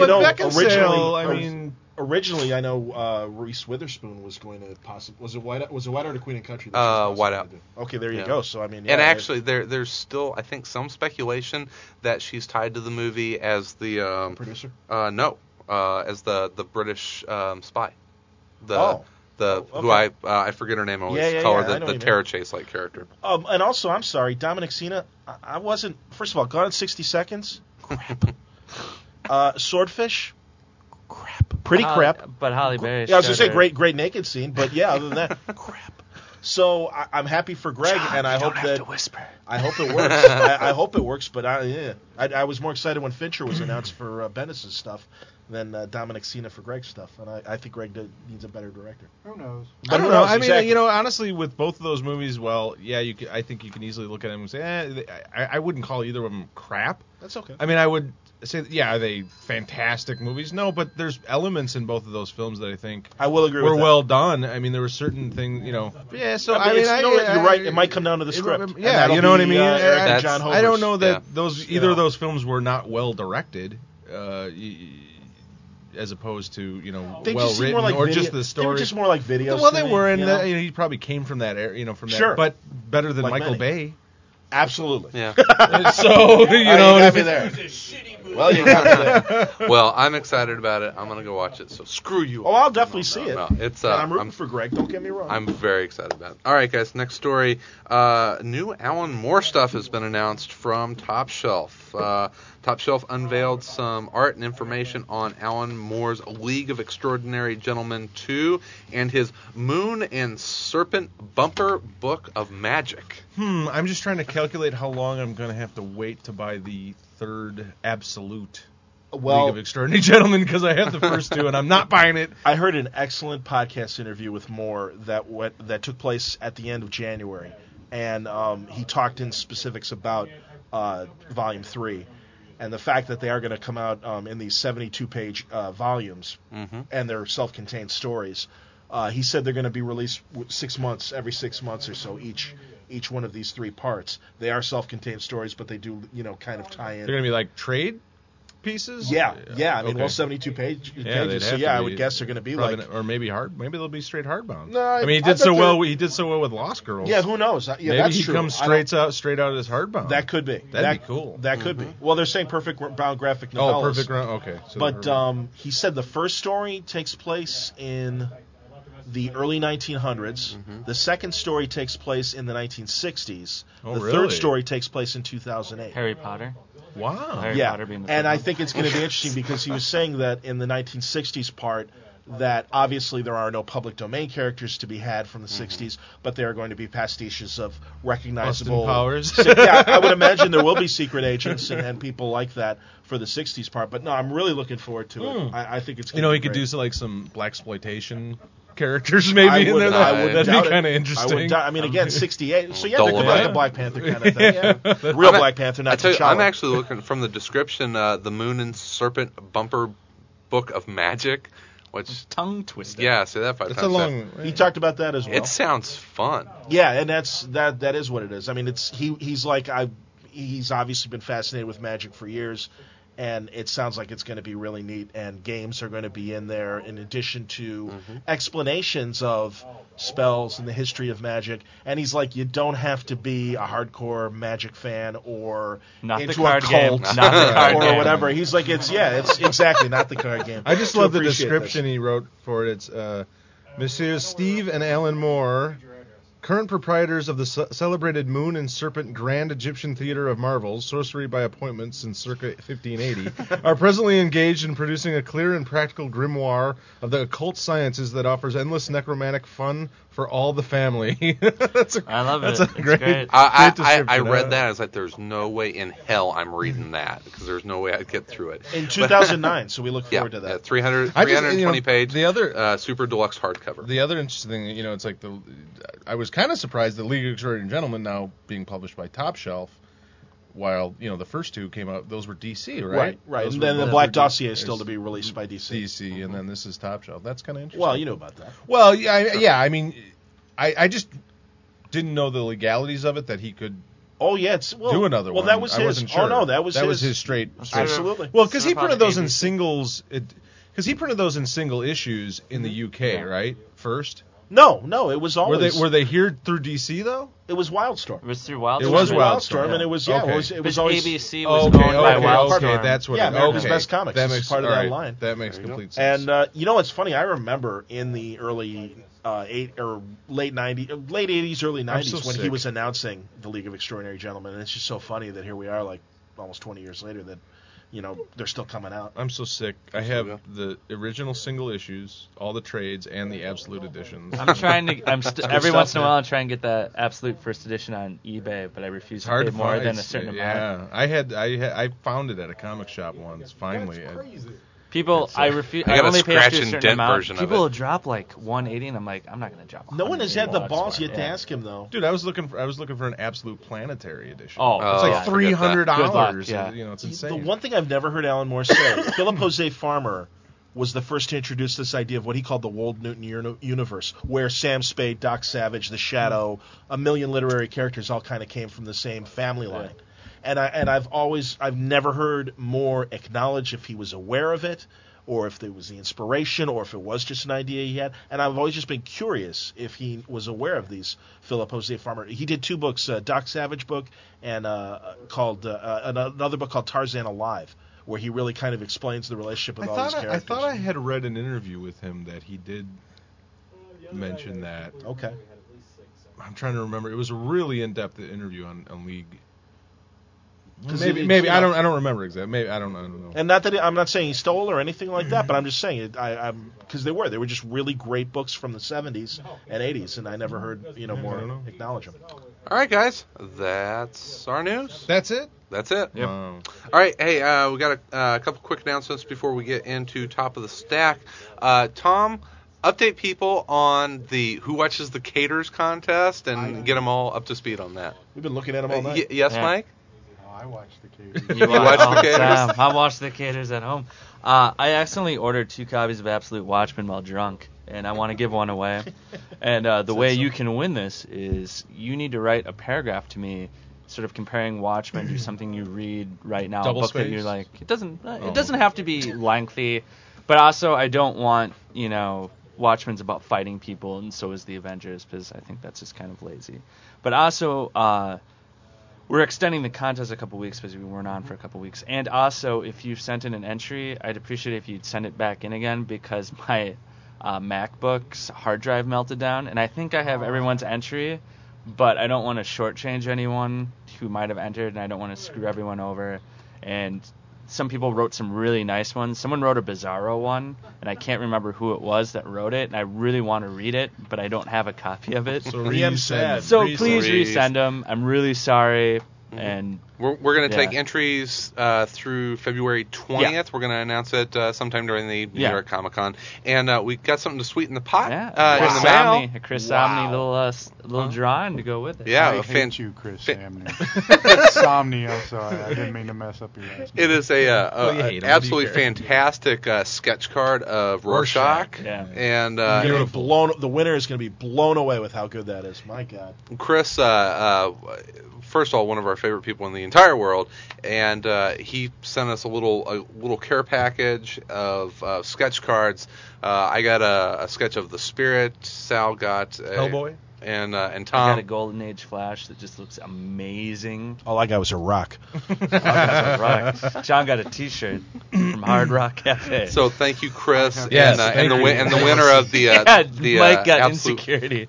originally I know Reese Witherspoon was going to possibly was it Whiteout or the Queen and Country? Whiteout. Okay, there you go. So I mean, and actually there's still I think some speculation that she's tied to the movie as the producer. No, as the British spy. Who I forget her name. I always call her the Terror Chase like character. And also, I'm sorry, Dominic Cena. I wasn't. First of all, Gone in 60 Seconds. Crap. Swordfish. Crap. Pretty crap. But Halle Berry. Yeah, I was gonna say great naked scene, but yeah, other than that, crap. So I'm happy for Greg, and I hope that. Whisper. I hope it works. I hope it works, but I was more excited when Fincher was announced for Bendis' stuff than Dominic Cena for Greg's stuff, and I think Greg needs a better director. Who knows? I don't know. I mean, honestly, with both of those movies, I think you can easily look at them and say, I wouldn't call either of them crap. That's okay. I mean, I would say, are they fantastic movies? No, but there's elements in both of those films that I think I will agree were with that. well done. I mean, there were certain things, Yeah, so I mean, you're right. It might come down to the script. Yeah, you know what I mean. Eric and John That's- Homer's. I don't know that Yeah. either of those films were not well directed, as opposed to They well just seem written more like or video, just the story. They were just more like videos. Well, to they me, were, and you know? he probably came from that era, from that. Sure. But better than Like Michael many. Bay. Absolutely. Yeah. So You got me there. Well, you got me there. Well, I'm excited about it. I'm gonna go watch it. So screw you. Oh, I'll definitely see it. No, it's And I'm rooting for Greg. Don't get me wrong. I'm very excited about it. All right, guys. Next story. New Alan Moore stuff has been announced from Top Shelf. Top Shelf unveiled some art and information on Alan Moore's League of Extraordinary Gentlemen 2 and his Moon and Serpent bumper book of magic. I'm just trying to calculate how long I'm going to have to wait to buy the third Absolute League of Extraordinary Gentlemen, because I have the first two and I'm not buying it. I heard an excellent podcast interview with Moore that took place at the end of January, and he talked in specifics about Volume 3 and the fact that they are going to come out in these 72-page volumes, and they're self-contained stories. He said they're going to be released every 6 months or so each one of these 3 parts. They are self-contained stories, but they do kind of tie in. They're going to be like trade pieces? Yeah. I mean, Okay. 72 pages. They'd So have to I be. would guess they're going to be Probably like. or maybe maybe they'll be straight hardbound. No, I mean, I bet he did so well with Lost Girls. Yeah, who knows? Yeah, Maybe that's he true. comes I don't- straight out as hardbound. That could be. That'd be cool. That could be. Well, they're saying perfect bound graphic novellas. Oh, perfect. Okay. So But he said the first story takes place in the early 1900s. The second story takes place in the 1960s. Oh, the really? third story takes place in 2008. Harry Potter. wow. Harry Potter being the and third I one. think it's going to be interesting because he was saying that in the 1960s part that obviously there are no public domain characters to be had from the 60s, but there are going to be pastiches of recognizable Austin Powers. Yeah, I would imagine there will be secret agents and people like that for the 60s part. But no, I'm really looking forward to it. I think it's going to he be could great. do like some blackexploitation characters maybe I in there. wouldn't That'd doubt be it. kind of interesting. I mean, again, 68. So yeah, there could be like Dolomite. a Black Panther kind of thing. Yeah. Real Black Panther, I not tell you, T'Challa. I'm actually looking from the description, the Moon and Serpent bumper book of magic, which Tongue twister. yeah, say that 5 That's times. a long. He talked about that as well. It sounds fun. Yeah, and that is what it is. I mean, he's obviously been fascinated with magic for years, and it sounds like it's going to be really neat. And games are going to be in there in addition to explanations of spells and the history of magic. And he's like, you don't have to be a hardcore magic fan or Not the into card a game. cult Not the card or game. whatever. He's like, it's exactly not the card game. I just To love the appreciate description this. he wrote for it. It's Messrs. Steve and Alan Moore, current proprietors of the celebrated Moon and Serpent Grand Egyptian Theater of Marvels, sorcery by appointment since circa 1580, are presently engaged in producing a clear and practical grimoire of the occult sciences that offers endless necromantic fun for all the family. I love that's it. A It's great, great. I description. read that. I was like, there's no way in hell I'm reading that because there's no way I'd get through it. In 2009, so we look Yeah, forward to that. 320 page. The other super deluxe hardcover. The other interesting thing, it's like I was kind of surprised that League of Extraordinary Gentlemen now being published by Top Shelf, while the first two came out, those were DC, right? Right. Those And were then the both Black were Dossier is still to be released by DC. DC, and then this is Top Shelf. That's kind of interesting. Well, you know about that. Well, yeah. I mean, I just didn't know the legalities of it that he could Oh yeah, do another one. Well, that was I his. wasn't sure. Oh no, that was his straight. Absolutely. Well, because he Stuff printed on those in ABC. singles. Because he printed those in single issues in the UK, right? First. No, it was always. Were they here through DC though? It was Wildstorm. It was through Wildstorm. It was through Wildstorm, and it was Okay. it was always ABC was Okay, owned by okay, Wildstorm. okay, that's what. Yeah, it, America's okay. Best Comics That is makes part of that all right, line. That makes complete sense. And it's funny. I remember in the early late 80s, early 90s so when he sick. was announcing the League of Extraordinary Gentlemen, and it's just so funny that here we are, like almost 20 years later, that they're still coming out. I'm so sick. I have the original single issues, all the trades, and the absolute editions. I'm trying to. Every stuff, once in a man. while, I try and get the absolute first edition on eBay, but I refuse It's to hard pay to more find. than a certain amount. Yeah, I found it at a comic shop once. Finally, That's crazy. People, It's, I refuse. I I got a only pay up scratch to a and certain dent amount. version of People it. will drop like 180, and I'm like, I'm not gonna drop. No one has had the $180 balls for it. yet to Yeah. ask him though. Dude, I was looking for an absolute planetary edition. Oh, It's Oh, like forget that. $300. Good luck, yeah. You know, it's The insane. one thing I've never heard Alan Moore say, Philip Jose Farmer was the first to introduce this idea of what he called the Wold Newton universe, where Sam Spade, Doc Savage, The Shadow, a million literary characters all kind of came from the same family line. And I've never heard Moore acknowledge if he was aware of it, or if it was the inspiration, or if it was just an idea he had. And I've always just been curious if he was aware of these Philip Jose Farmer. He did 2 books, Doc Savage book and another book called Tarzan Alive, where he really kind of explains the relationship with all these I characters. thought I had read an interview with him that he did mention that. Okay. I'm trying to remember. It was a really in-depth interview on League. 'Cause Maybe it- maybe you I know- don't remember exactly. Maybe I don't know. And not that I'm not saying he stole or anything like that, but I'm just saying I'm because they were just really great books from the 70s and 80s, and I never heard more acknowledge them. All right, guys, that's our news. That's it. That's it. Yep. All right, hey, we got a couple quick announcements before we get into top of the stack. Tom, update people on the Who Watches the Caters contest and get them all up to speed on that. We've been looking at them all night. Yes, Yeah. Mike? I watched the Caters. You watch the Caters? Sam, I watched the Caters at home. I accidentally ordered 2 copies of Absolute Watchmen while drunk, and I want to give one away. And the way you can win this is you need to write a paragraph to me, sort of comparing Watchmen to something you read right now. Double a book that spaced? you're like. It doesn't have to be lengthy, but also I don't want Watchmen's about fighting people, and so is the Avengers, because I think that's just kind of lazy. But also, we're extending the contest a couple weeks because we weren't on for a couple weeks. And also, if you've sent in an entry, I'd appreciate it if you'd send it back in again, because my MacBook's hard drive melted down, and I think I have everyone's entry, but I don't want to shortchange anyone who might have entered, and I don't want to screw everyone over. And some people wrote some really nice ones. Someone wrote a Bizarro one, and I can't remember who it was that wrote it, and I really want to read it, but I don't have a copy of it. So Liam resend. said- So Resend. please resend them. I'm really sorry. And We're going to take Yeah. entries through February 20th. Yeah. We're going to announce it sometime during the New Yeah. York Comic Con. And we got something to sweeten the pot yeah, in the mail. A Chris Wow. Samney little drawing to go with it. Yeah, I a hate you, Chris fan- Samney. Somney, I'm sorry. I didn't mean to mess up your last name. It is you hate him. an What do you absolutely care? fantastic sketch card of Rorschach. Yeah. And You're gonna be the winner is going to be blown away with how good that is. My God. Chris, first of all, one of our favorite people in the entire world, and he sent us a little care package of sketch cards. I got a sketch of the Spirit. Sal got Hellboy. and I Tom. got a Golden Age Flash that just looks amazing. All I got was a rock. Right. John got a T-shirt from Hard Rock Cafe. So thank you, Chris, Yes, and the thank you. winner of the Mike got absolute. insecurity.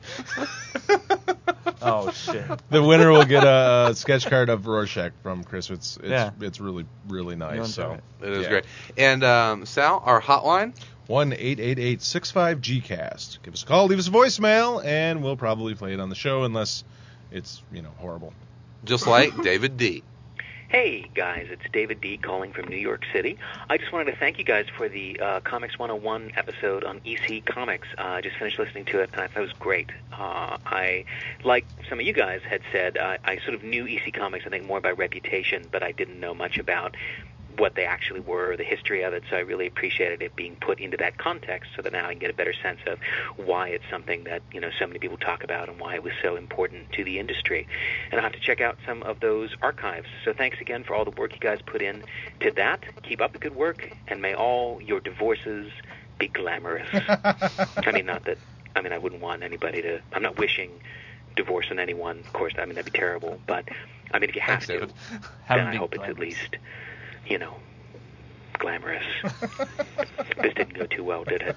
Oh shit! The winner will get a sketch card of Rorschach from Chris. It's Yeah. it's really really You'll nice. enjoy So It is yeah. great. And Sal, our hotline. 1-888-65-GCAST. Give us a call, leave us a voicemail, and we'll probably play it on the show unless it's horrible. Just like David D. Hey guys, it's David D. calling from New York City. I just wanted to thank you guys for the Comics 101 episode on EC Comics. I just finished listening to it, and I thought it was great. I, like some of you guys had said, I sort of knew EC Comics, I think, more by reputation, but I didn't know much about what they actually were, the history of it, so I really appreciated it being put into that context so that now I can get a better sense of why it's something that, so many people talk about and why it was so important to the industry. And I'll have to check out some of those archives. So thanks again for all the work you guys put in to that. Keep up the good work, and may all your divorces be glamorous. I wouldn't want anybody to, I'm not wishing divorce on anyone, of course, that'd be terrible, but, if you have Thanks, to, David. Have then a I big hope it's at glamorous. least, glamorous. This didn't go too well, did it?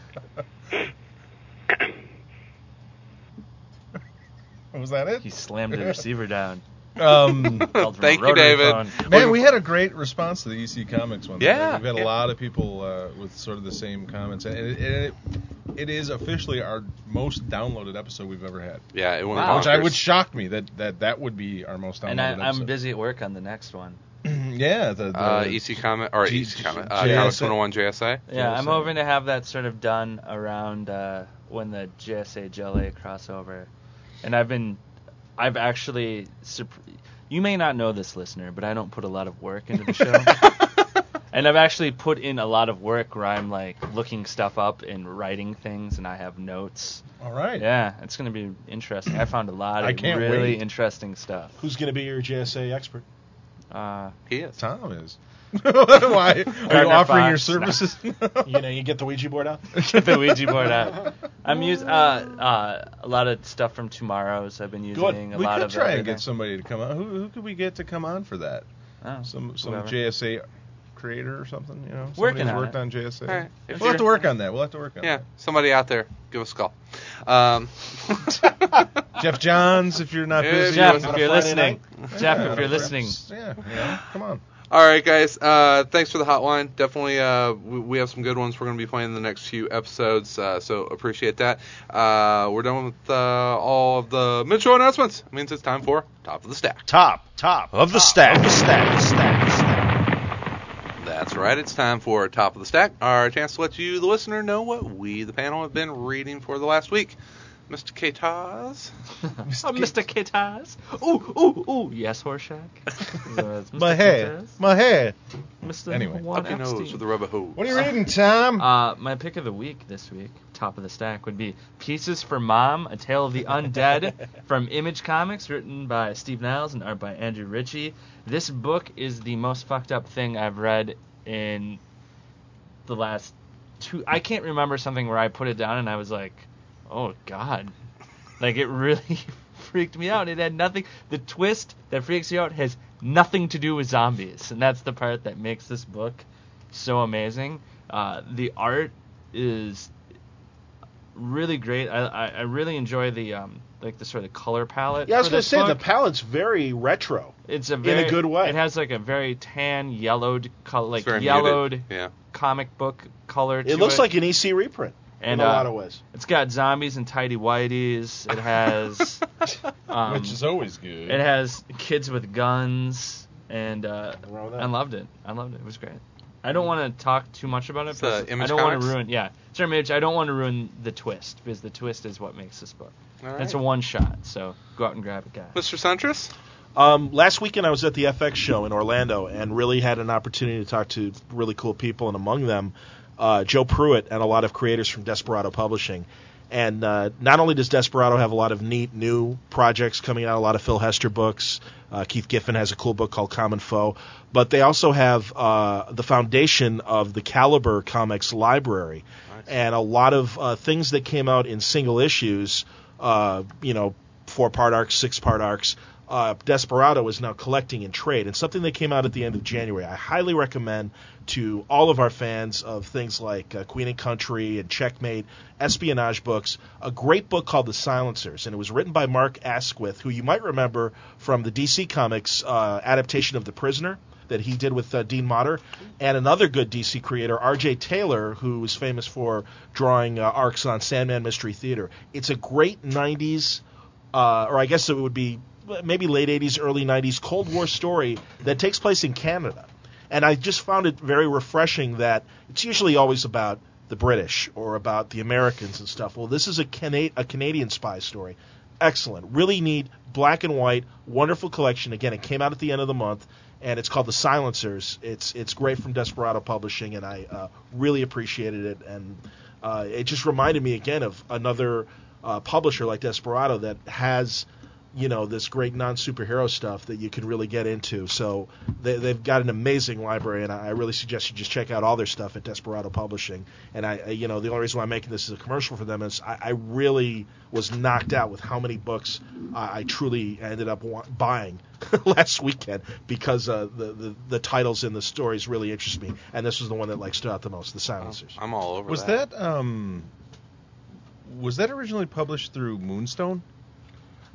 Was that it? He slammed the receiver down. Um, Called from Thank a you, rotary David. phone. man, we had a great response to the EC Comics one. Yeah, We've had yeah. a lot of people with sort of the same comments, and it is officially our most downloaded episode we've ever had. Yeah, it went Wow. Which would shock me that would be our most downloaded And I'm episode. busy at work on the next one. Yeah, the EC Comic or EC Comic JSA. Comics 101 JSA. Yeah, I'm JSA. hoping to have that sort of done around when the JSA JLA crossover. And I've actually, you may not know this, listener, but I don't put a lot of work into the show. And I've actually put in a lot of work where I'm like looking stuff up and writing things, and I have notes. All right. Yeah, it's going to be interesting. I found a lot I of can't really wait. interesting stuff. Who's going to be your JSA expert? He is. Tom is. Why? Are you Gardner offering your Fox. services? You get the Ouija board out? Get the Ouija board out. I'm using a lot of stuff from Tomorrow's. I've been using a We lot could of try and everything. get somebody to come on. Who could we get to come on for that? Oh, Some whoever. JSA creator or something, you know? Working Somebody's on worked it. on JSA. All right. If We'll have to you're- work on that. We'll have to work on Yeah, that. somebody out there, give us a call. Jeff Johns, if you're not Yeah, busy. Jeff, on if a you're Friday listening. Jeff, Yeah, if you're listening. Yeah, come on. All right, guys. Thanks for the hotline. Definitely, we have some good ones we're going to be playing in the next few episodes, so appreciate that. We're done with all of the mid-show announcements. It means it's time for Top of the Stack. Top of the stack. That's right. It's time for Top of the Stack, our chance to let you, the listener, know what we, the panel, have been reading for the last week. Mr. K-Taz. Mr. Kitaz. Ooh. Yes, Horseshack. My hair. Mr. Anyway. Juan Up your nose Epstein. with the rubber hose. What are you reading, Tom? My pick of the week this week, top of the stack, would be Pieces for Mom, A Tale of the Undead from Image Comics, written by Steve Niles and art by Andrew Ritchie. This book is the most fucked up thing I've read in the last I can't remember something where I put it down and I was like, oh, God. Like, it really freaked me out. It had nothing. The twist that freaks you out has nothing to do with zombies, and that's the part that makes this book so amazing. The art is really great. I really enjoy the the sort of color palette. Yeah, I was for going to this say, the book. palette's very retro. It's a in very, a good way. It has like a very tan, yellowed color, like It's very yellowed muted. Yeah. comic book color. It looks like an EC reprint And, in a lot of ways. It's got zombies and tidy whities. It has, Which is always good. it has kids with guns, and wrong with that. I loved it. It was great. I don't want to talk too much about it. It's, because Image I don't want Comics? to ruin. Yeah, it's Image. I don't want to ruin the twist because the twist is what makes this book. All right. It's a one shot, so go out and grab it, guys. Mr. Centris? Last weekend I was at the FX show in Orlando and really had an opportunity to talk to really cool people, and among them Joe Pruitt and a lot of creators from Desperado Publishing. And not only does Desperado have a lot of neat new projects coming out, a lot of Phil Hester books, Keith Giffen has a cool book called Common Foe, but they also have the foundation of the Caliber Comics library. Nice. And a lot of things that came out in single issues, 4-part arcs, 6-part arcs, Desperado is now collecting in trade, and something that came out at the end of January. I highly recommend to all of our fans of things like Queen and Country and Checkmate, espionage books, a great book called The Silencers, and it was written by Mark Asquith, who you might remember from the DC Comics adaptation of The Prisoner that he did with Dean Motter, and another good DC creator, R.J. Taylor, who is famous for drawing arcs on Sandman Mystery Theater. It's a great 90s, or I guess it would be maybe late 80s, early 90s Cold War story that takes place in Canada. And I just found it very refreshing that it's usually always about the British or about the Americans and stuff. Well, this is a Canadian spy story. Excellent. Really neat, black and white, wonderful collection. Again, it came out at the end of the month, and it's called The Silencers. It's great from Desperado Publishing, and I really appreciated it. And it just reminded me again of another publisher like Desperado that has this great non-superhero stuff that you can really get into. So they've got an amazing library, and I really suggest you just check out all their stuff at Desperado Publishing. And the only reason why I'm making this as a commercial for them is I really was knocked out with how many books I truly ended up buying last weekend because the titles in the stories really interest me. And this was the one that stood out the most, The Silencers. I'm all over Was that originally published through Moonstone?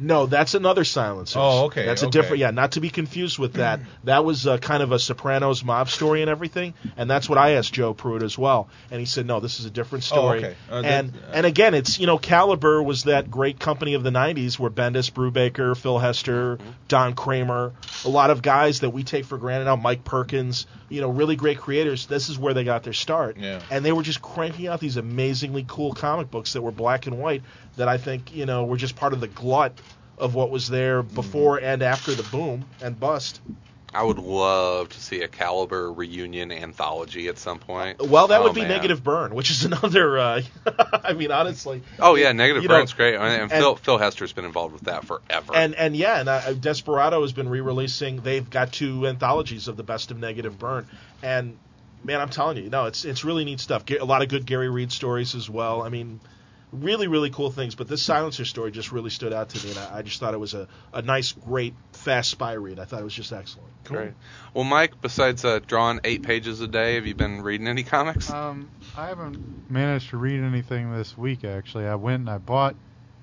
No, that's another Silencers. Oh, okay. That's a okay. different. Yeah, not to be confused with that. That was kind of a Sopranos mob story and everything, and that's what I asked Joe Pruitt as well, and he said no, this is a different story. Oh, okay. And again, it's Caliber was that great company of the '90s where Bendis, Brubaker, Phil Hester, Don Kramer, a lot of guys that we take for granted now, Mike Perkins, really great creators. This is where they got their start, and they were just cranking out these amazingly cool comic books that were black and white that I think were just part of the glut of what was there before and after the boom and bust. I would love to see a Caliber reunion anthology at some point. Well, that would be man. Negative Burn, which is another. I mean, honestly. Oh yeah, Negative Burn's great, and Phil Hester's been involved with that forever. And Desperado has been re-releasing. They've got 2 anthologies of the best of Negative Burn, and man, I'm telling you, it's really neat stuff. A lot of good Gary Reed stories as well. I mean, really, really cool things. But this Silencer story just really stood out to me, and I just thought it was a nice, great, fast spy read. I thought it was just excellent. Cool. Great. Well, Mike, besides drawing 8 pages a day, have you been reading any comics? I haven't managed to read anything this week, actually. I went and I bought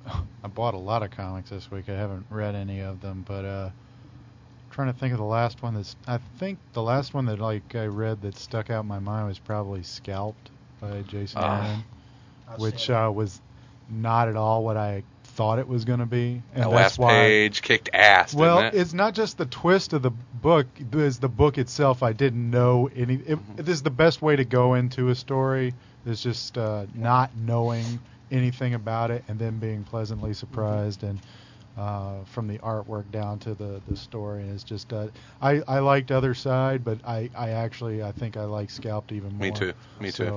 a lot of comics this week. I haven't read any of them, but I'm trying to think of the last one I think the last one that I read that stuck out in my mind was probably Scalped by Jason Aaron, which was not at all what I thought it was going to be. And the last page kicked ass, well, didn't it? It's not just the twist of the book. It's the book itself. I didn't know any. This is the best way to go into a story. Is just not knowing anything about it and then being pleasantly surprised and from the artwork down to the story. And it's just I liked Other Side, but I think I like Scalped even more. Me too.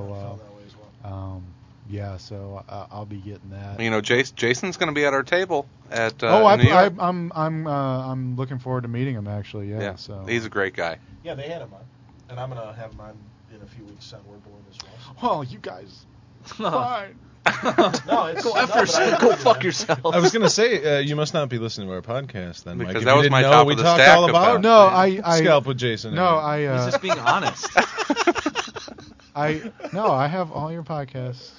So, yeah, so I'll be getting that. Jason's going to be at our table at New York. I'm looking forward to meeting him actually. Yeah. So he's a great guy. Yeah, they had him on, and I'm going to have him on in a few weeks on Word Balloon as well. Well, you guys, fine. Go fuck yourself. I was going to say you must not be listening to our podcast then, because Mike. that was my top we of the talked stack all about about. No, I Scalp with Jason. No, He's just being honest. I have all your podcasts.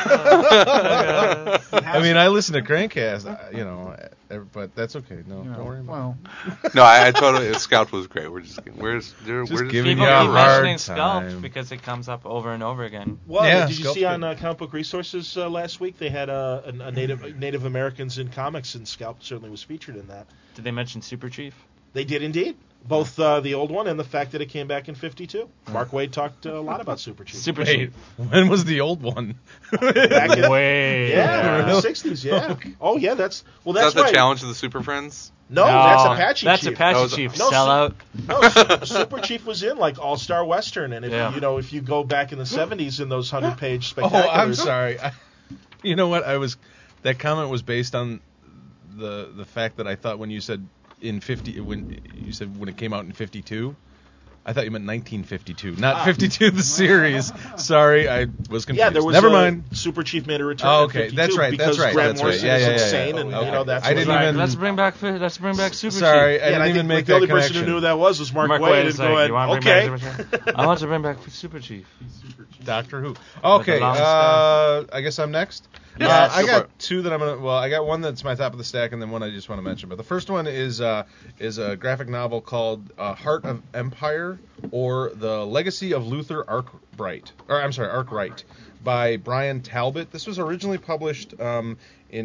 I mean, I listen to Crankcast, but that's okay. No, don't worry about it. No, I totally. Scalped was great. We're just giving People you a keep hard mentioning time. Scalped because it comes up over and over again. Well, Yeah, did you Scalp's see on good. Comic Book Resources last week they had a Native Americans in comics, and Scalp certainly was featured in that. Did they mention Super Chief? They did indeed. Both the old one and the fact that it came back in 52. Mark Waid talked a lot about Super Chief. Super Wait, Chief. when was the old one? Back in, Way. yeah, in the Really? 60s, yeah. Okay. Oh, yeah, that's Is that the right. challenge of the Super Friends? No, that's Apache That's Chief. Apache Chief. No, Sellout. No, Super Chief was in like All-Star Western, and if if you go back in the 70s in those 100-page spectaculars. Oh, I'm sorry. You know what? That comment was based on the fact that I thought when you said when it came out in 52, I thought you meant 1952, not 52 the series. Sorry, I was confused. Yeah, there was Never mind. Super Chief made a return. Oh, in okay, 52 that's right. Because That's right. Grant That's right. Morrison Yeah, is yeah, yeah, insane, yeah. and Okay. that's I didn't what- even. Let's bring back Super Sorry, Chief. I didn't and I even think make the that only connection. person who knew who that was Mark Mark Waid. Waid And is like, going, you want to okay. bring back Super Chief? I want to bring back Super Chief. Doctor Who. Okay, long stack. I guess I'm next. Yeah, I go got for it. two that I'm gonna. Well, I got one that's my top of the stack, and then one I just want to mention. But the first one is a graphic novel called Heart of Empire, or The Legacy of Luther Arkwright, by Brian Talbot. This was originally published in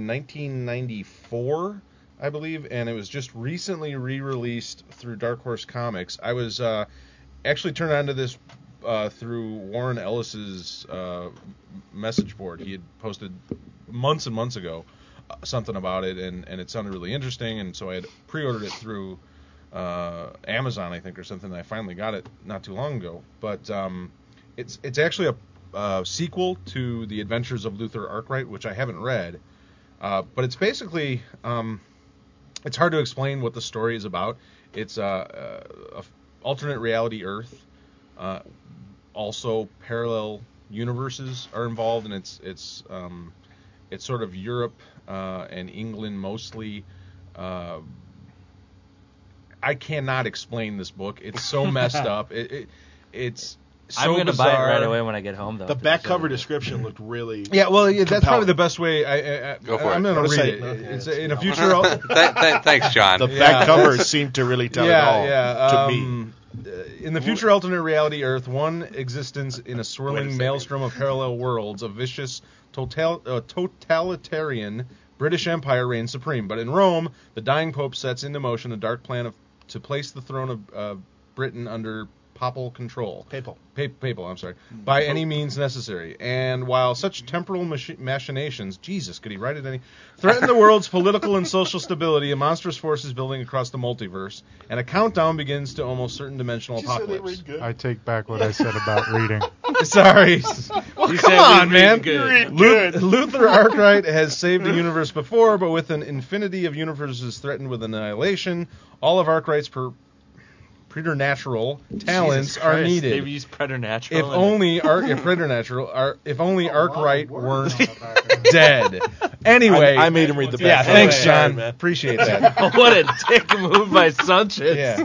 1994, I believe, and it was just recently re-released through Dark Horse Comics. I was actually turned on to this through Warren Ellis's message board. He had posted months and months ago something about it, and it sounded really interesting, and so I had pre-ordered it through Amazon, I think, or something, and I finally got it not too long ago. But it's actually a sequel to The Adventures of Luther Arkwright, which I haven't read, but it's basically it's hard to explain what the story is about. It's a alternate reality Earth. Also, parallel universes are involved, and it's sort of Europe and England mostly. I cannot explain this book. It's so messed up. It's so I'm gonna buy it bizarre. right away when I get home, though. The back cover description looked really. Yeah, well, that's compelling. probably the best way. Go for I'm it. going to What read to it. say? It's in a future. Thanks, John. The back cover seemed to really tell it all to me. In the future alternate reality Earth, one existence in a swirling maelstrom of parallel worlds, a vicious totalitarian British Empire reigns supreme. But in Rome, the dying Pope sets into motion a dark plan to place the throne of Britain under papal control. Papal, I'm sorry. By any means necessary. And while such temporal machinations, Jesus, could he write it any? Threaten the world's political and social stability, a monstrous force is building across the multiverse, and a countdown begins to almost certain dimensional apocalypse. I take back what I said about reading. Sorry. Well, come on, man. Good. Luther Arkwright has saved the universe before, but with an infinity of universes threatened with annihilation, all of Arkwright's preternatural talents are needed. They've used preternatural. If only Arkwright weren't dead. Anyway, I made him read the back. Yeah, cover. thanks, Sorry, John. man. Appreciate that. What a dick move by Sanchez. Yeah.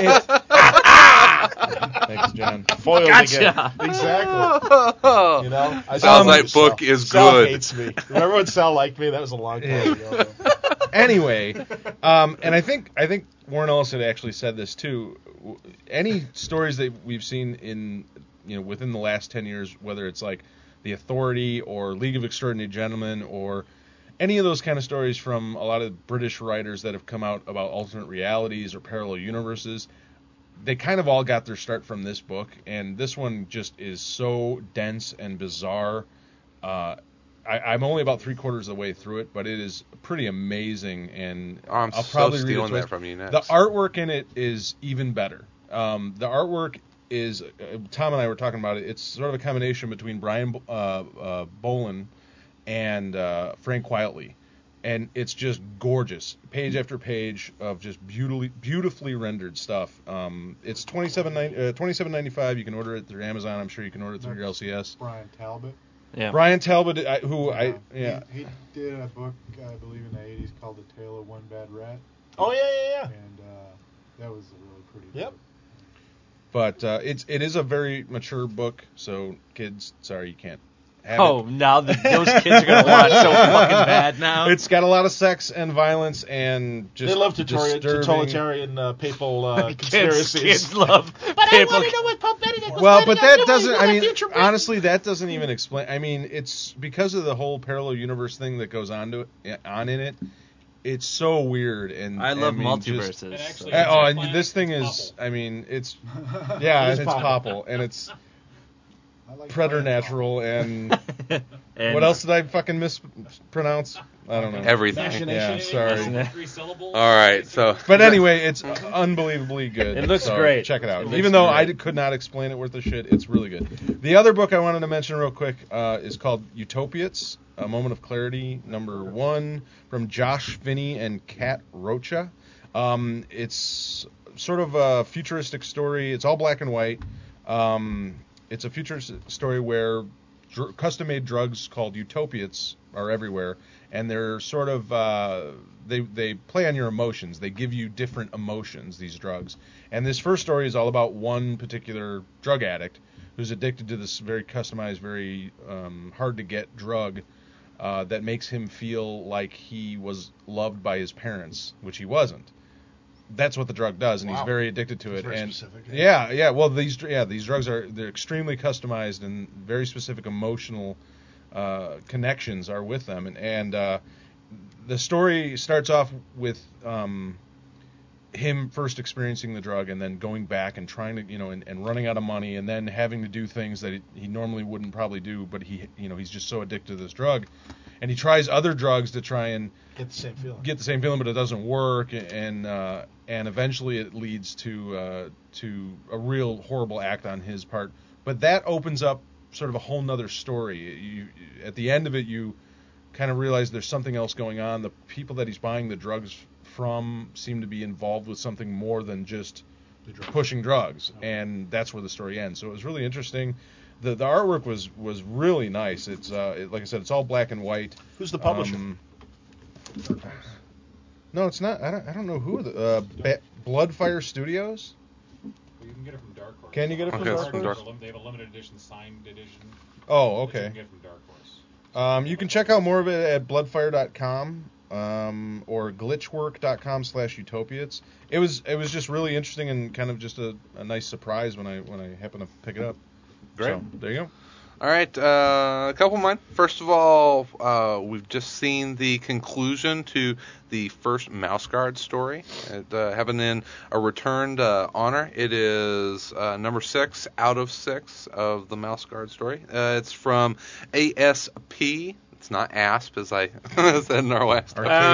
Thanks, John. Foiled Gotcha. again. Exactly. You know, Sounds like book is Sal good. hates me. Remember when Sal liked me? That was a long time ago. Anyway, and I think Warren Ellis had actually said this too. Any stories that we've seen in within the last 10 years, whether it's like The Authority or League of Extraordinary Gentlemen or any of those kind of stories from a lot of British writers that have come out about alternate realities or parallel universes, they kind of all got their start from this book, and this one just is so dense and bizarre. I'm only about 3/4 of the way through it, but it is pretty amazing, and I'm I'll so probably read it stealing twice. that from you next. The artwork in it is even better. The artwork is Tom and I were talking about it. It's sort of a combination between Brian Bolin and Frank Quitely, and it's just gorgeous, page after page of just beautifully rendered stuff. It's $27.95. You can order it through Amazon. I'm sure you can order it through your LCS. Brian Talbot. Yeah. Brian Talbot, He did a book, I believe, in the 80s called The Tale of One Bad Rat. Oh, yeah. And that was a really pretty Yep. book. But it is a very mature book, so kids, sorry, you can't have Oh, it. now those kids are gonna watch so fucking bad now. It's got a lot of sex and violence and just They love disturbing. totalitarian papal conspiracies. Kids love. But people. I want to know what Pope Benedict was Well, planning but on that doing doesn't. with I the mean, future Britain. honestly, that doesn't even explain. I mean, it's because of the whole parallel universe thing that goes on in it. It's so weird, and I love mean, multiverses. And actually, so- and Planet this thing is. Popple. I mean, it's yeah, It is it's Popple. Popple, and it's I like preternatural, and And what else did I fucking mispronounce? I don't know. Everything. Yeah, sorry. 3 syllables. All right, so But anyway, it's unbelievably good. It looks so great. Check it out. It looks Even though great. I could not explain it worth a shit, it's really good. The other book I wanted to mention real quick is called Utopiates, A Moment of Clarity, #1, from Josh Finney and Kat Rocha. It's sort of a futuristic story. It's all black and white. It's a futuristic story where custom-made drugs called Utopiates are everywhere, and they're sort of they play on your emotions. They give you different emotions, these drugs. And this first story is all about one particular drug addict who's addicted to this very customized, very hard-to-get drug that makes him feel like he was loved by his parents, which he wasn't. That's what the drug does, and he's very addicted to it. very and specific. yeah. Well, these drugs they're extremely customized, and very specific emotional connections are with them. And the story starts off with him first experiencing the drug, and then going back and trying to and running out of money, and then having to do things that he normally wouldn't probably do, but he's just so addicted to this drug, and he tries other drugs to try and Get the same but feeling. it doesn't work, and eventually it leads to a real horrible act on his part. But that opens up sort of a whole nother story. At the end of it, you kind of realize there's something else going on. The people that he's buying the drugs from seem to be involved with something more than just pushing drugs, and that's where the story ends. So it was really interesting. The artwork was really nice. It's like I said, it's all black and white. Who's the publisher? No, it's not. I don't know who. Bloodfire Studios. Well, you can get it from Dark Horse. Can you get it from Okay, it's Dark from Horse? Dark- They have a limited edition, signed edition. Oh, That you okay. can get from Dark Horse. You can check out more of it at bloodfire.com or glitchwork.com/utopia. It was just really interesting and kind of just a nice surprise when I happened to pick it up. Great. So, there you go. All right, a couple of mine. First of all, we've just seen the conclusion to the first Mouse Guard story. It happened in a returned honor. It is number 6 out of 6 of the Mouse Guard story. It's from ASP. It's not ASP, as I said in our last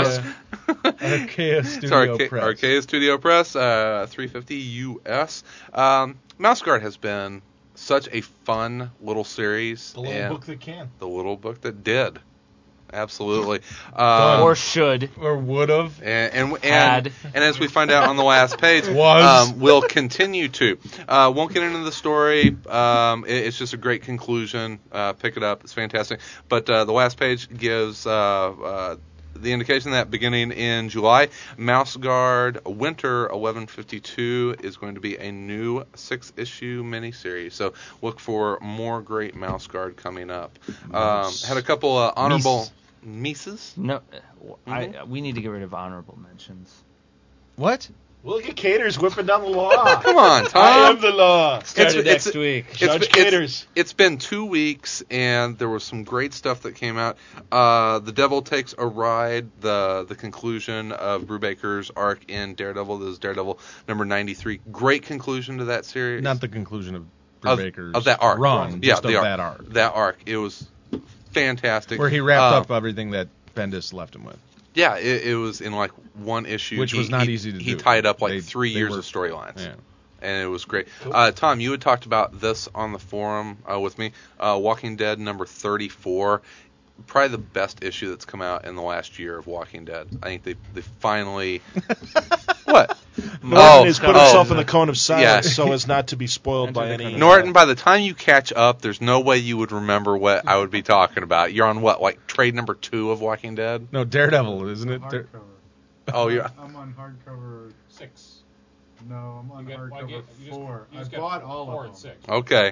Archaea Studio Press. Archaea Studio Press, 350 US. Mouse Guard has been such a fun little series. The little book that can. The little book that did. Absolutely. Or should. Or would have. And Had. as we find out on the last page, Was. we'll continue to. Won't get into the story. It's just a great conclusion. Pick it up. It's fantastic. But the last page gives the indication that beginning in July, Mouse Guard Winter 1152 is going to be a new 6-issue miniseries. So look for more great Mouse Guard coming up. Had a couple honorable Mises. No, we need to get rid of honorable mentions. What? Look at Caters whipping down the law. Come on, Tom. I am the law. Started next week. Judge Caters. It's been 2 weeks, and there was some great stuff that came out. The Devil Takes a Ride, the conclusion of Brubaker's arc in Daredevil. This is Daredevil number 93. Great conclusion to that series. Not the conclusion of Brubaker's of that arc. run, Yeah, just the of arc. that arc. That arc. It was fantastic. Where he wrapped up everything that Bendis left him with. Yeah, it was in like one issue. Which was not easy to do. He tied up like They- 3 they years were- of storylines. Yeah. And it was great. Tom, you had talked about this on the forum with me. Walking Dead number 34. Probably the best issue that's come out in the last year of Walking Dead. I think they finally... What? Norton has put himself in the cone of silence Yeah. so as not to be spoiled by any... Norton, by the time you catch up, there's no way you would remember what I would be talking about. You're on what, like trade number 2 of Walking Dead? No, Daredevil, isn't it? Hardcover. Oh, you're... I'm on hardcover 6. No, I'm on You hardcover you just- 4. you I just got bought all 4 of and them. 6. Okay.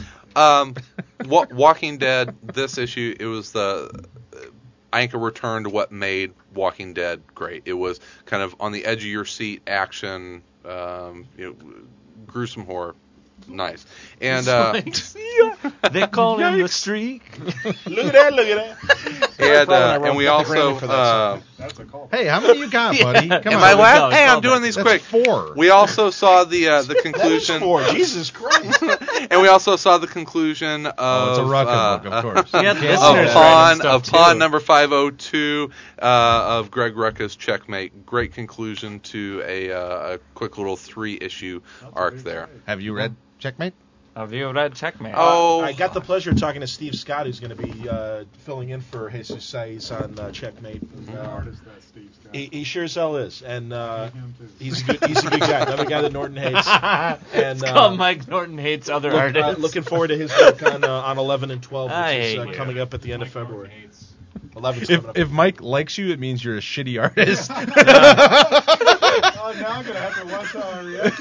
Walking Dead, this issue, it was I think a return to what made Walking Dead great. It was kind of on the edge of your seat action, gruesome horror. Nice. And They call him the Streak. Look at that. and we also That's a call. Hey, how many you got, buddy? Come am on. I last? Call it, Hey, call I'm doing it. these That's quick. 4. We also saw the conclusion. That is 4. Jesus Christ. And we also saw the conclusion of It's a Rucka book, of course. Yeah, of listeners writing Pawn stuff, Pawn too. number 502 of Greg Rucka's Checkmate. Great conclusion to a quick little 3-issue arc there. Have you read Checkmate? Have you read Checkmate? Oh, I got the pleasure of talking to Steve Scott, who's going to be filling in for Jesus Saiz on Checkmate. Artist that Steve Scott. He sure as hell is, and Him too. he's a good guy. Another guy that Norton hates. And It's called Mike Norton Hates Other Artists. looking forward to his work on 11 and 12, I which hate is you. coming up at the end of Mike Norton February. hates. 11's coming up. If Mike likes you, it means you're a shitty artist. Oh, now I'm gonna have to watch how I react.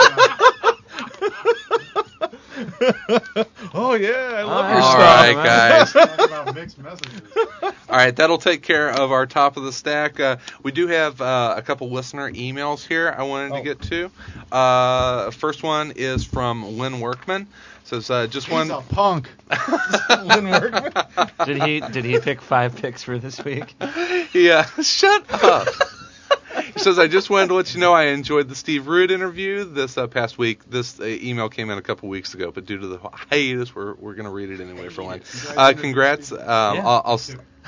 Oh yeah, I love All your all stuff. right, guys. Talk about mixed messages. All right, that'll take care of our top of the stack. We do have a couple listener emails here I wanted to get to. First one is from Lynn Workman. Says just He's one. a punk. Lynn Workman. Did he pick 5 picks for this week? Yeah, shut up. He says, I just wanted to let you know I enjoyed the Steve Root interview this past week. This email came in a couple weeks ago, but due to the hiatus, we're going to read it anyway for Lynn. Congrats. I'll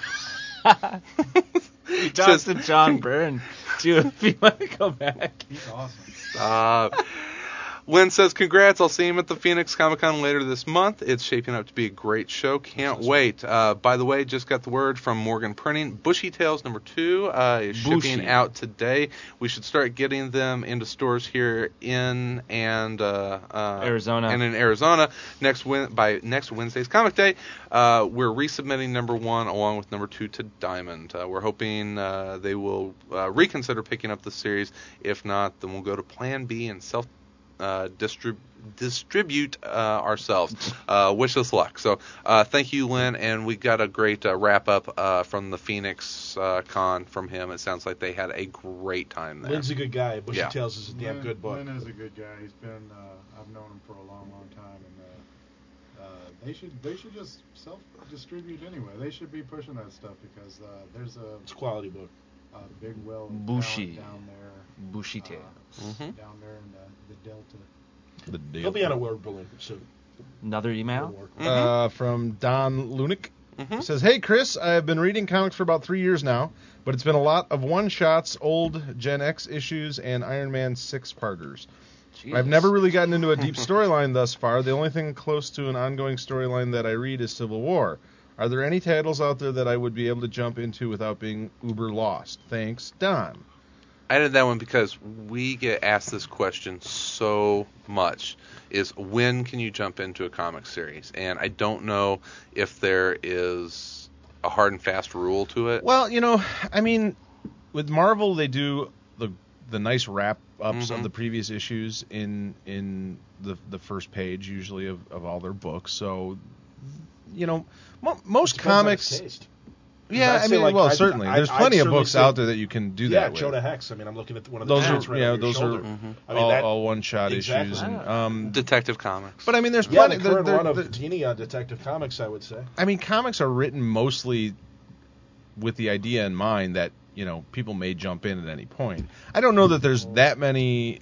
He talks to John Byrne, too, if you want to go back. He's awesome. Lynn says, congrats. I'll see him at the Phoenix Comic-Con later this month. It's shaping up to be a great show. Can't wait. By the way, just got the word from Morgan Printing. Bushy Tales number 2 is shipping out today. We should start getting them into stores here in Arizona. And in Arizona by next Wednesday's Comic Day. We're resubmitting number 1 along with number 2 to Diamond. We're hoping they will reconsider picking up the series. If not, then we'll go to Plan B and distribute ourselves. Wish us luck. So thank you, Lynn, and we got a great wrap up from the Phoenix Con from him. It sounds like they had a great time there. Lynn's a good guy. Bushy Yeah. Tales is a damn good book. Lynn is a good guy. He's been I've known him for a long time, and they should just self-distribute anyway. They should be pushing that stuff because there's It's a quality book. big well of Bushi. talent down there. Bushi Tales. Down there in the Delta. The deal. He'll be on a word balloon soon. Another email? From Don Lunick. Says, "Hey Chris, I've been reading comics for about 3 years now, but it's been a lot of one-shots, old Gen X issues, and Iron Man 6-parters. I've never really gotten into a deep storyline thus far. The only thing close to an ongoing storyline that I read is Civil War. Are there any titles out there that I would be able to jump into without being uber lost? Thanks, Don." I added that one because we get asked this question so much, is when can you jump into a comic series? And I don't know if there is a hard and fast rule to it. Well, I mean, with Marvel, they do the nice wrap-ups of the previous issues in the first page, usually, of all their books. So, most Depends on comics... his taste. Yeah, I'd I say, mean, like, certainly. I'd There's plenty of certainly books say- out there that you can do Yeah, that with. Jonah Hex. I mean, I'm looking at one of the Those pads are, right yeah, over your those shoulder. are I mean, all one-shot exactly. issues. And, Detective Comics. but I mean, there's Yeah, plenty. the current run of Dini on Detective Comics, I would say. I mean, comics are written mostly with the idea in mind that people may jump in at any point. I don't know that there's that many.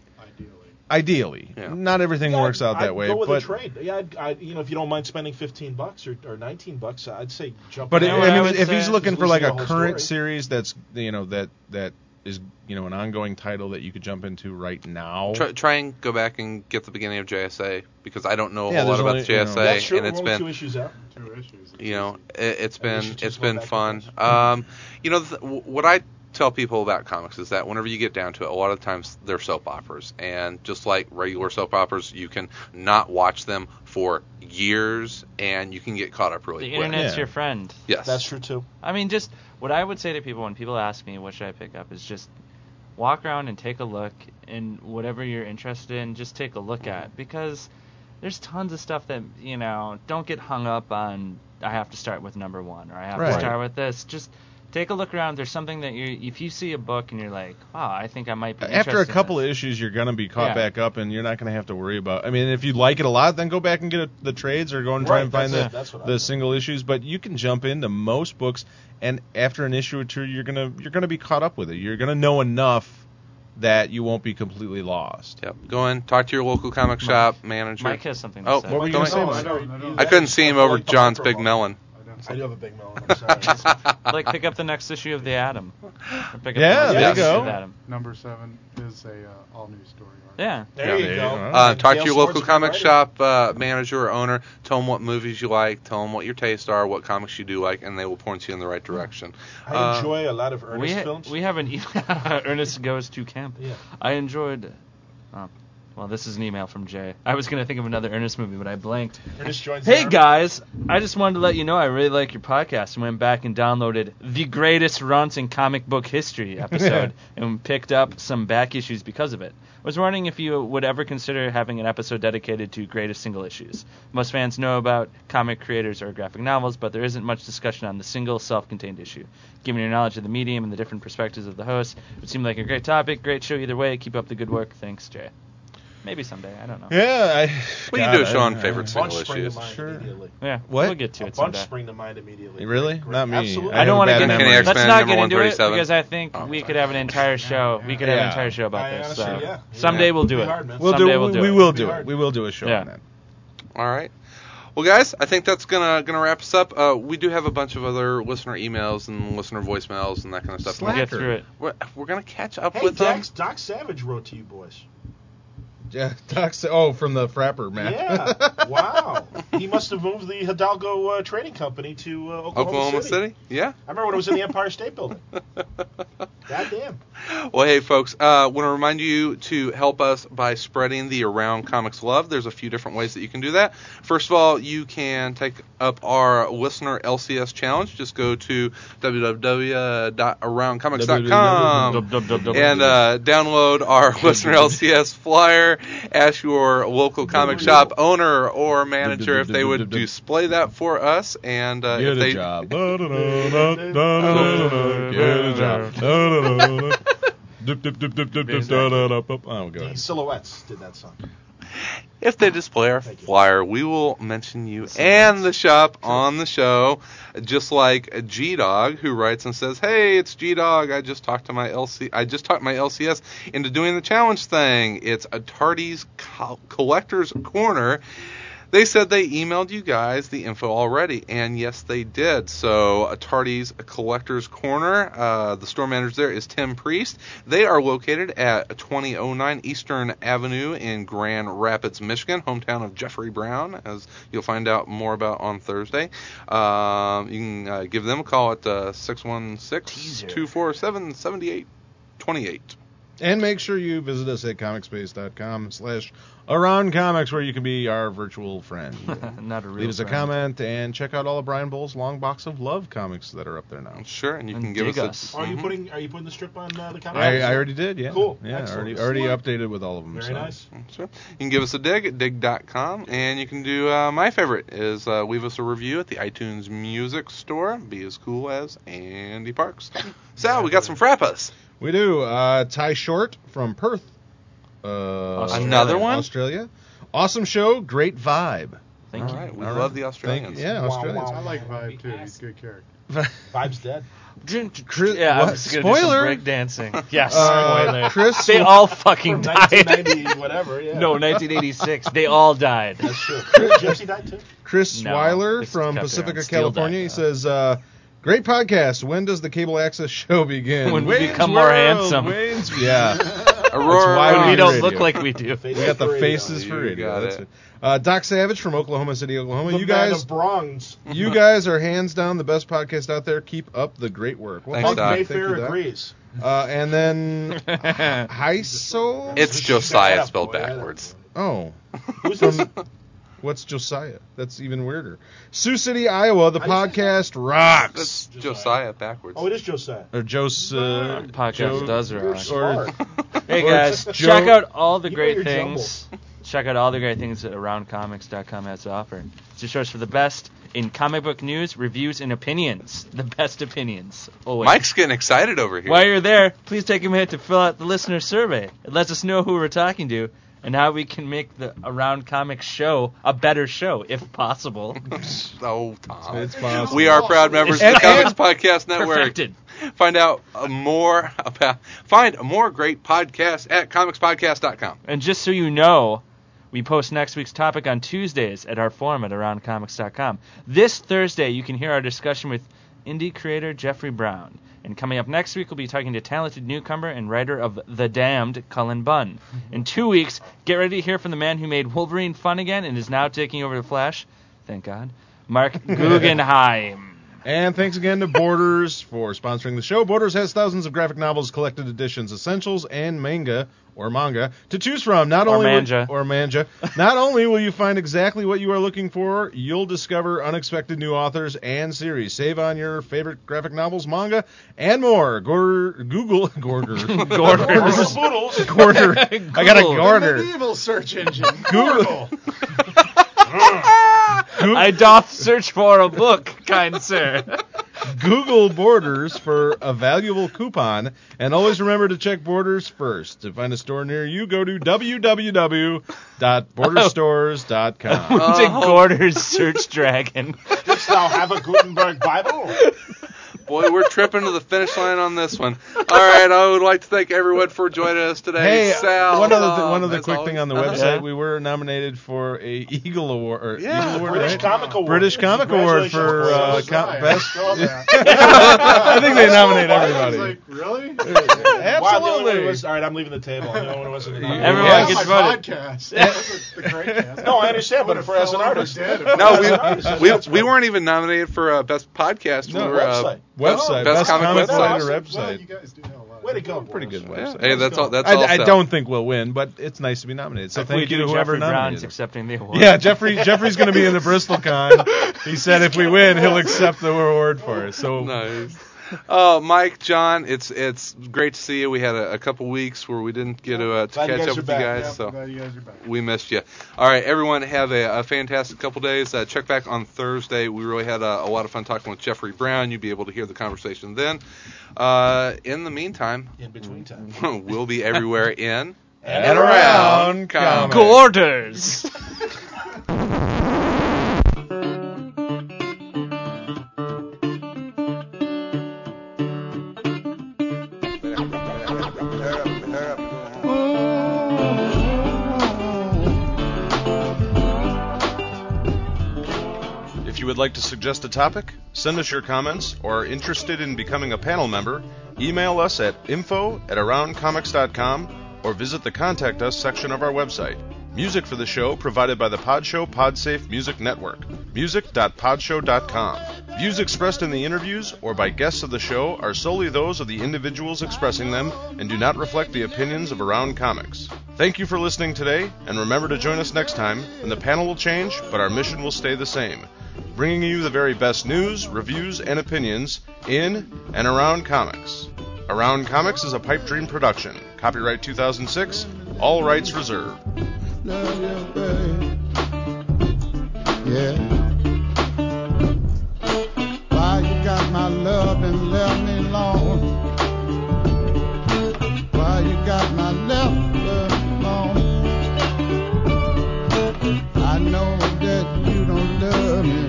Ideally, Yeah. not everything works out that way. Go with but a trade. Yeah, if you don't mind spending $15 or $19, I'd say jump. But in. I mean, if he's looking Just for like listen a to the whole current story. series that's that is an ongoing title that you could jump into right now. Try and go back and get the beginning of JSA, because I don't know a Yeah, whole lot there's about only, JSA, That's true. and We're it's only been 2 issues out. 2 issues. it's I wish been it it's just been went fun. back What I tell people about comics is that whenever you get down to it, a lot of times they're soap operas, and just like regular soap operas, you can not watch them for years and you can get caught up really The quick. internet's Yeah. your friend. Yes, That's true too. I mean, just what I would say to people when people ask me what should I pick up is just walk around and take a look, and whatever you're interested in, just take a look at, because there's tons of stuff that, don't get hung up on, I have to start with number 1 or I have Right. to start with this. Just take a look around. There's something that if you see a book and you're like, wow, I think I might be After a interested in couple this. of issues, you're going to be caught Yeah. back up, and you're not going to have to worry about. I mean, if you like it a lot, then go back and get the trades, or go and try Right, and find that's what I the do. single issues. But you can jump into most books, and after an issue or two, you're gonna be caught up with it. You're gonna know enough that you won't be completely lost. Yep. Go in, talk to your local comic shop manager. Mike has something to Oh, say. what were you go gonna ahead. say, Mike? I couldn't see him over John's big melon. I do have a big melon. I'm sorry. Like, pick up the next issue of The Atom. Or pick up Yeah, the there next you issue go. of Atom. Number 7 is a all-new story arc. Yeah. There you there go. you go. Talk to Dale your Swartz local is a good comic writer. shop manager or owner. Tell them what movies you like. Tell them what your tastes are, what comics you do like, and they will point you in the right direction. I enjoy a lot of Ernest films. We have an Ernest Goes to Camp. Yeah. I enjoyed. Well, this is an email from Jay. I was going to think of another Ernest movie, but I blanked. Ernest joins Hey the guys, I just wanted to let you know I really like your podcast, and went back and downloaded the greatest runs in comic book history episode and picked up some back issues because of it. I was wondering if you would ever consider having an episode dedicated to greatest single issues. Most fans know about comic creators or graphic novels, but there isn't much discussion on the single self-contained issue. Given your knowledge of the medium and the different perspectives of the host, it would seem like a great topic. Great show either way. Keep up the good work. Thanks, Jay. Maybe someday. I don't know. Yeah, We can do a show on favorite A bunch single spring to issues. mind Sure. immediately. Yeah, What? we'll get to A it bunch someday. spring to mind immediately. Really? Great. Not me. Absolutely. I I don't have a want to bad get memory. into it. Let's X-Men not number get into it 137. because I think we could have an entire show. We could have an Yeah. entire show about I this. honestly, So yeah. someday Yeah. we'll do It'd it. be hard, man. We'll Someday do. we'll do we it. will It'd be do it. hard. We will do a show Yeah. on that. All right. Well, guys, I think that's gonna wrap us up. We do have a bunch of other listener emails and listener voicemails and that kind of stuff. We'll get through it. We're gonna catch up Hey, with them. Doc Savage wrote to you boys. Yeah, from the Frapper, man. Yeah. Wow. He must have moved the Hidalgo Trading Company to Oklahoma Oklahoma City? Yeah. I remember when it was in the Empire State Building. Goddamn. Well, hey, folks, I want to remind you to help us by spreading the Around Comics love. There's a few different ways that you can do that. First of all, you can take up our listener LCS challenge. Just go to www.aroundcomics.com and download our listener LCS flyer. Ask your local comic shop owner or manager if they would display that for us. And Get if a they job. Get a job. Oh, go. The Silhouettes did that song. If they display our flyer, we will mention you and the shop on the show, just like G-Dog, who writes and says, "Hey, it's G-Dog. I just talked my LCS into doing the challenge thing. It's Atardi's Collector's Corner." They said they emailed you guys the info already, and yes, they did. So, Atardi's Collector's Corner, the store manager there is Tim Priest. They are located at 2009 Eastern Avenue in Grand Rapids, Michigan, hometown of Jeffrey Brown, as you'll find out more about on Thursday. You can give them a call at 616-247-7828. And make sure you visit us at comicspace.com/aroundcomics, where you can be our virtual friend. Not a real Leave us a friend. comment and check out all of Brian Bull's Long Box of Love comics that are up there now. Sure, and you can And give dig us us. Are you putting the strip on the comic? I already did, yeah. Cool. Yeah, Excellent. already updated with all of them. Very so. nice. Sure. You can give us a dig at dig.com, and you can do my favorite is leave us a review at the iTunes Music Store. Be as cool as Andy Parks. Sal, we got some frappas. We do. Ty Short from Perth. Another one? Australia. Awesome show. Great vibe. Thank you. All right, we All love right. the Australians. Yeah, Wow, Australians. wow. I like Vibe too. He's a good character. Vibe's dead. Chris, Yeah, I what? was going to do some Spoiler. break dancing. Yes, spoiler. Chris, They all fucking From died. 1990, whatever, yeah. No, 1986. They all died. That's true. Gypsy died too? Chris No, Weiler this is from kept Pacifica, around. Steel California. died, He says, great podcast. When does the cable access show begin? When we Wayne's become more World, handsome. Wayne's, yeah. Aurora. why When we we don't radio. look like we do. We got the faces You for radio. got That's it. it. Doc Savage from Oklahoma City, Oklahoma. The You man guys, of Bronx. you guys are hands down the best podcast out there. Keep up the great work. Well, Thanks, Mike Doc. thank you, Mayfair Doc. agrees. And then Heiso. It's Josiah Yeah, spelled boy, yeah. backwards. Oh, Who's this? what's Josiah? That's even weirder. Sioux City, Iowa. The How do you say podcast rocks. That's Josiah backwards. Oh, it is Josiah. Or Podcast does You're rock. smart. Hey Or guys, Joe- check out all the You great know you're things. Check out all the great things that AroundComics.com has to offer. It's your source for the best in comic book news, reviews, and opinions. The best opinions. Always. Mike's getting excited over here. While you're there, please take a minute to fill out the listener survey. It lets us know who we're talking to and how we can make the Around Comics show a better show, if possible. Oh, Tom. It's possible. We are proud members of the Comics Podcast Network. Perfected. Find out more great podcasts at comicspodcast.com. And just so you know, we post next week's topic on Tuesdays at our forum at AroundComics.com. This Thursday, you can hear our discussion with indie creator Jeffrey Brown. And coming up next week, we'll be talking to talented newcomer and writer of The Damned, Cullen Bunn. In 2 weeks, get ready to hear from the man who made Wolverine fun again and is now taking over The Flash. Thank God. Mark Guggenheim. And thanks again to Borders for sponsoring the show. Borders has thousands of graphic novels, collected editions, essentials, and manga to choose from. Not only will you find exactly what you are looking for, you'll discover unexpected new authors and series. Save on your favorite graphic novels, manga, and more. Google Gorder. Gorder. I got a Gorder. Medieval search engine. Google. I doth search for a book, kind sir. Google Borders for a valuable coupon, and always remember to check Borders first. To find a store near you, go to www.borderstores.com. What's a Gorder's Search Dragon? Didst thou have a Gutenberg Bible? Boy, we're tripping to the finish line on this one. All right, I would like to thank everyone for joining us today. Hey, Sal, one other as quick always. thing on the website. We were nominated for a Eagle Award. Or Yeah, Eagle Award, British right? Comic Award. British Comic Award for Congratulations. best. I I think they nominate everybody. was like, really? Wow, the only one Absolutely. was, all right, I'm leaving the table. The only one wasn't Everyone Yes. gets My voted. podcast. That was the great cast. No, I understand, but for as an artist. No, we weren't even nominated for best podcast. No, we were website. Website. Best Best comic comic website. website or Well, website. you guys do have a lot of Way to go, Pretty good Boris. website. Hey, that's all. That's I, all. I set. don't think we'll win, but it's nice to be nominated. So If thank we you do, to whoever Jeffrey Brown's nominated. accepting the award. Yeah, Jeffrey's going to be in the BristolCon. He said if we win, he'll accept the award for us. So Nice. Mike, John, it's great to see you. We had a couple weeks where we didn't get to Glad you catch guys up are with back. you guys, Yeah, so glad you guys are back. we missed you. All right, everyone, have a fantastic couple days. Check back on Thursday. We really had a lot of fun talking with Jeffrey Brown. You'll be able to hear the conversation then. In the meantime, In between time. we'll be everywhere in and around comics. Orders. If you would like to suggest a topic, send us your comments, or are interested in becoming a panel member, email us at info@aroundcomics.com or visit the Contact Us section of our website. Music for the show provided by the Podshow Podsafe Music Network. Music.podshow.com. Views expressed in the interviews or by guests of the show are solely those of the individuals expressing them and do not reflect the opinions of Around Comics. Thank you for listening today, and remember to join us next time, and the panel will change, but our mission will stay the same. Bringing you the very best news, reviews, and opinions in and around comics. Around Comics is a Pipe Dream production. Copyright 2006. All rights reserved. Love you, babe. Yeah. Why you got my love and left me alone? Why you got my love alone? I know that you don't love me.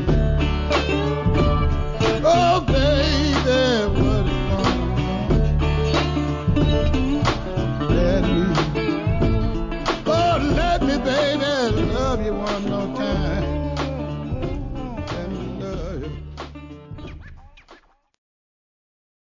Oh, baby, what is wrong? Let me, baby, love you one more time.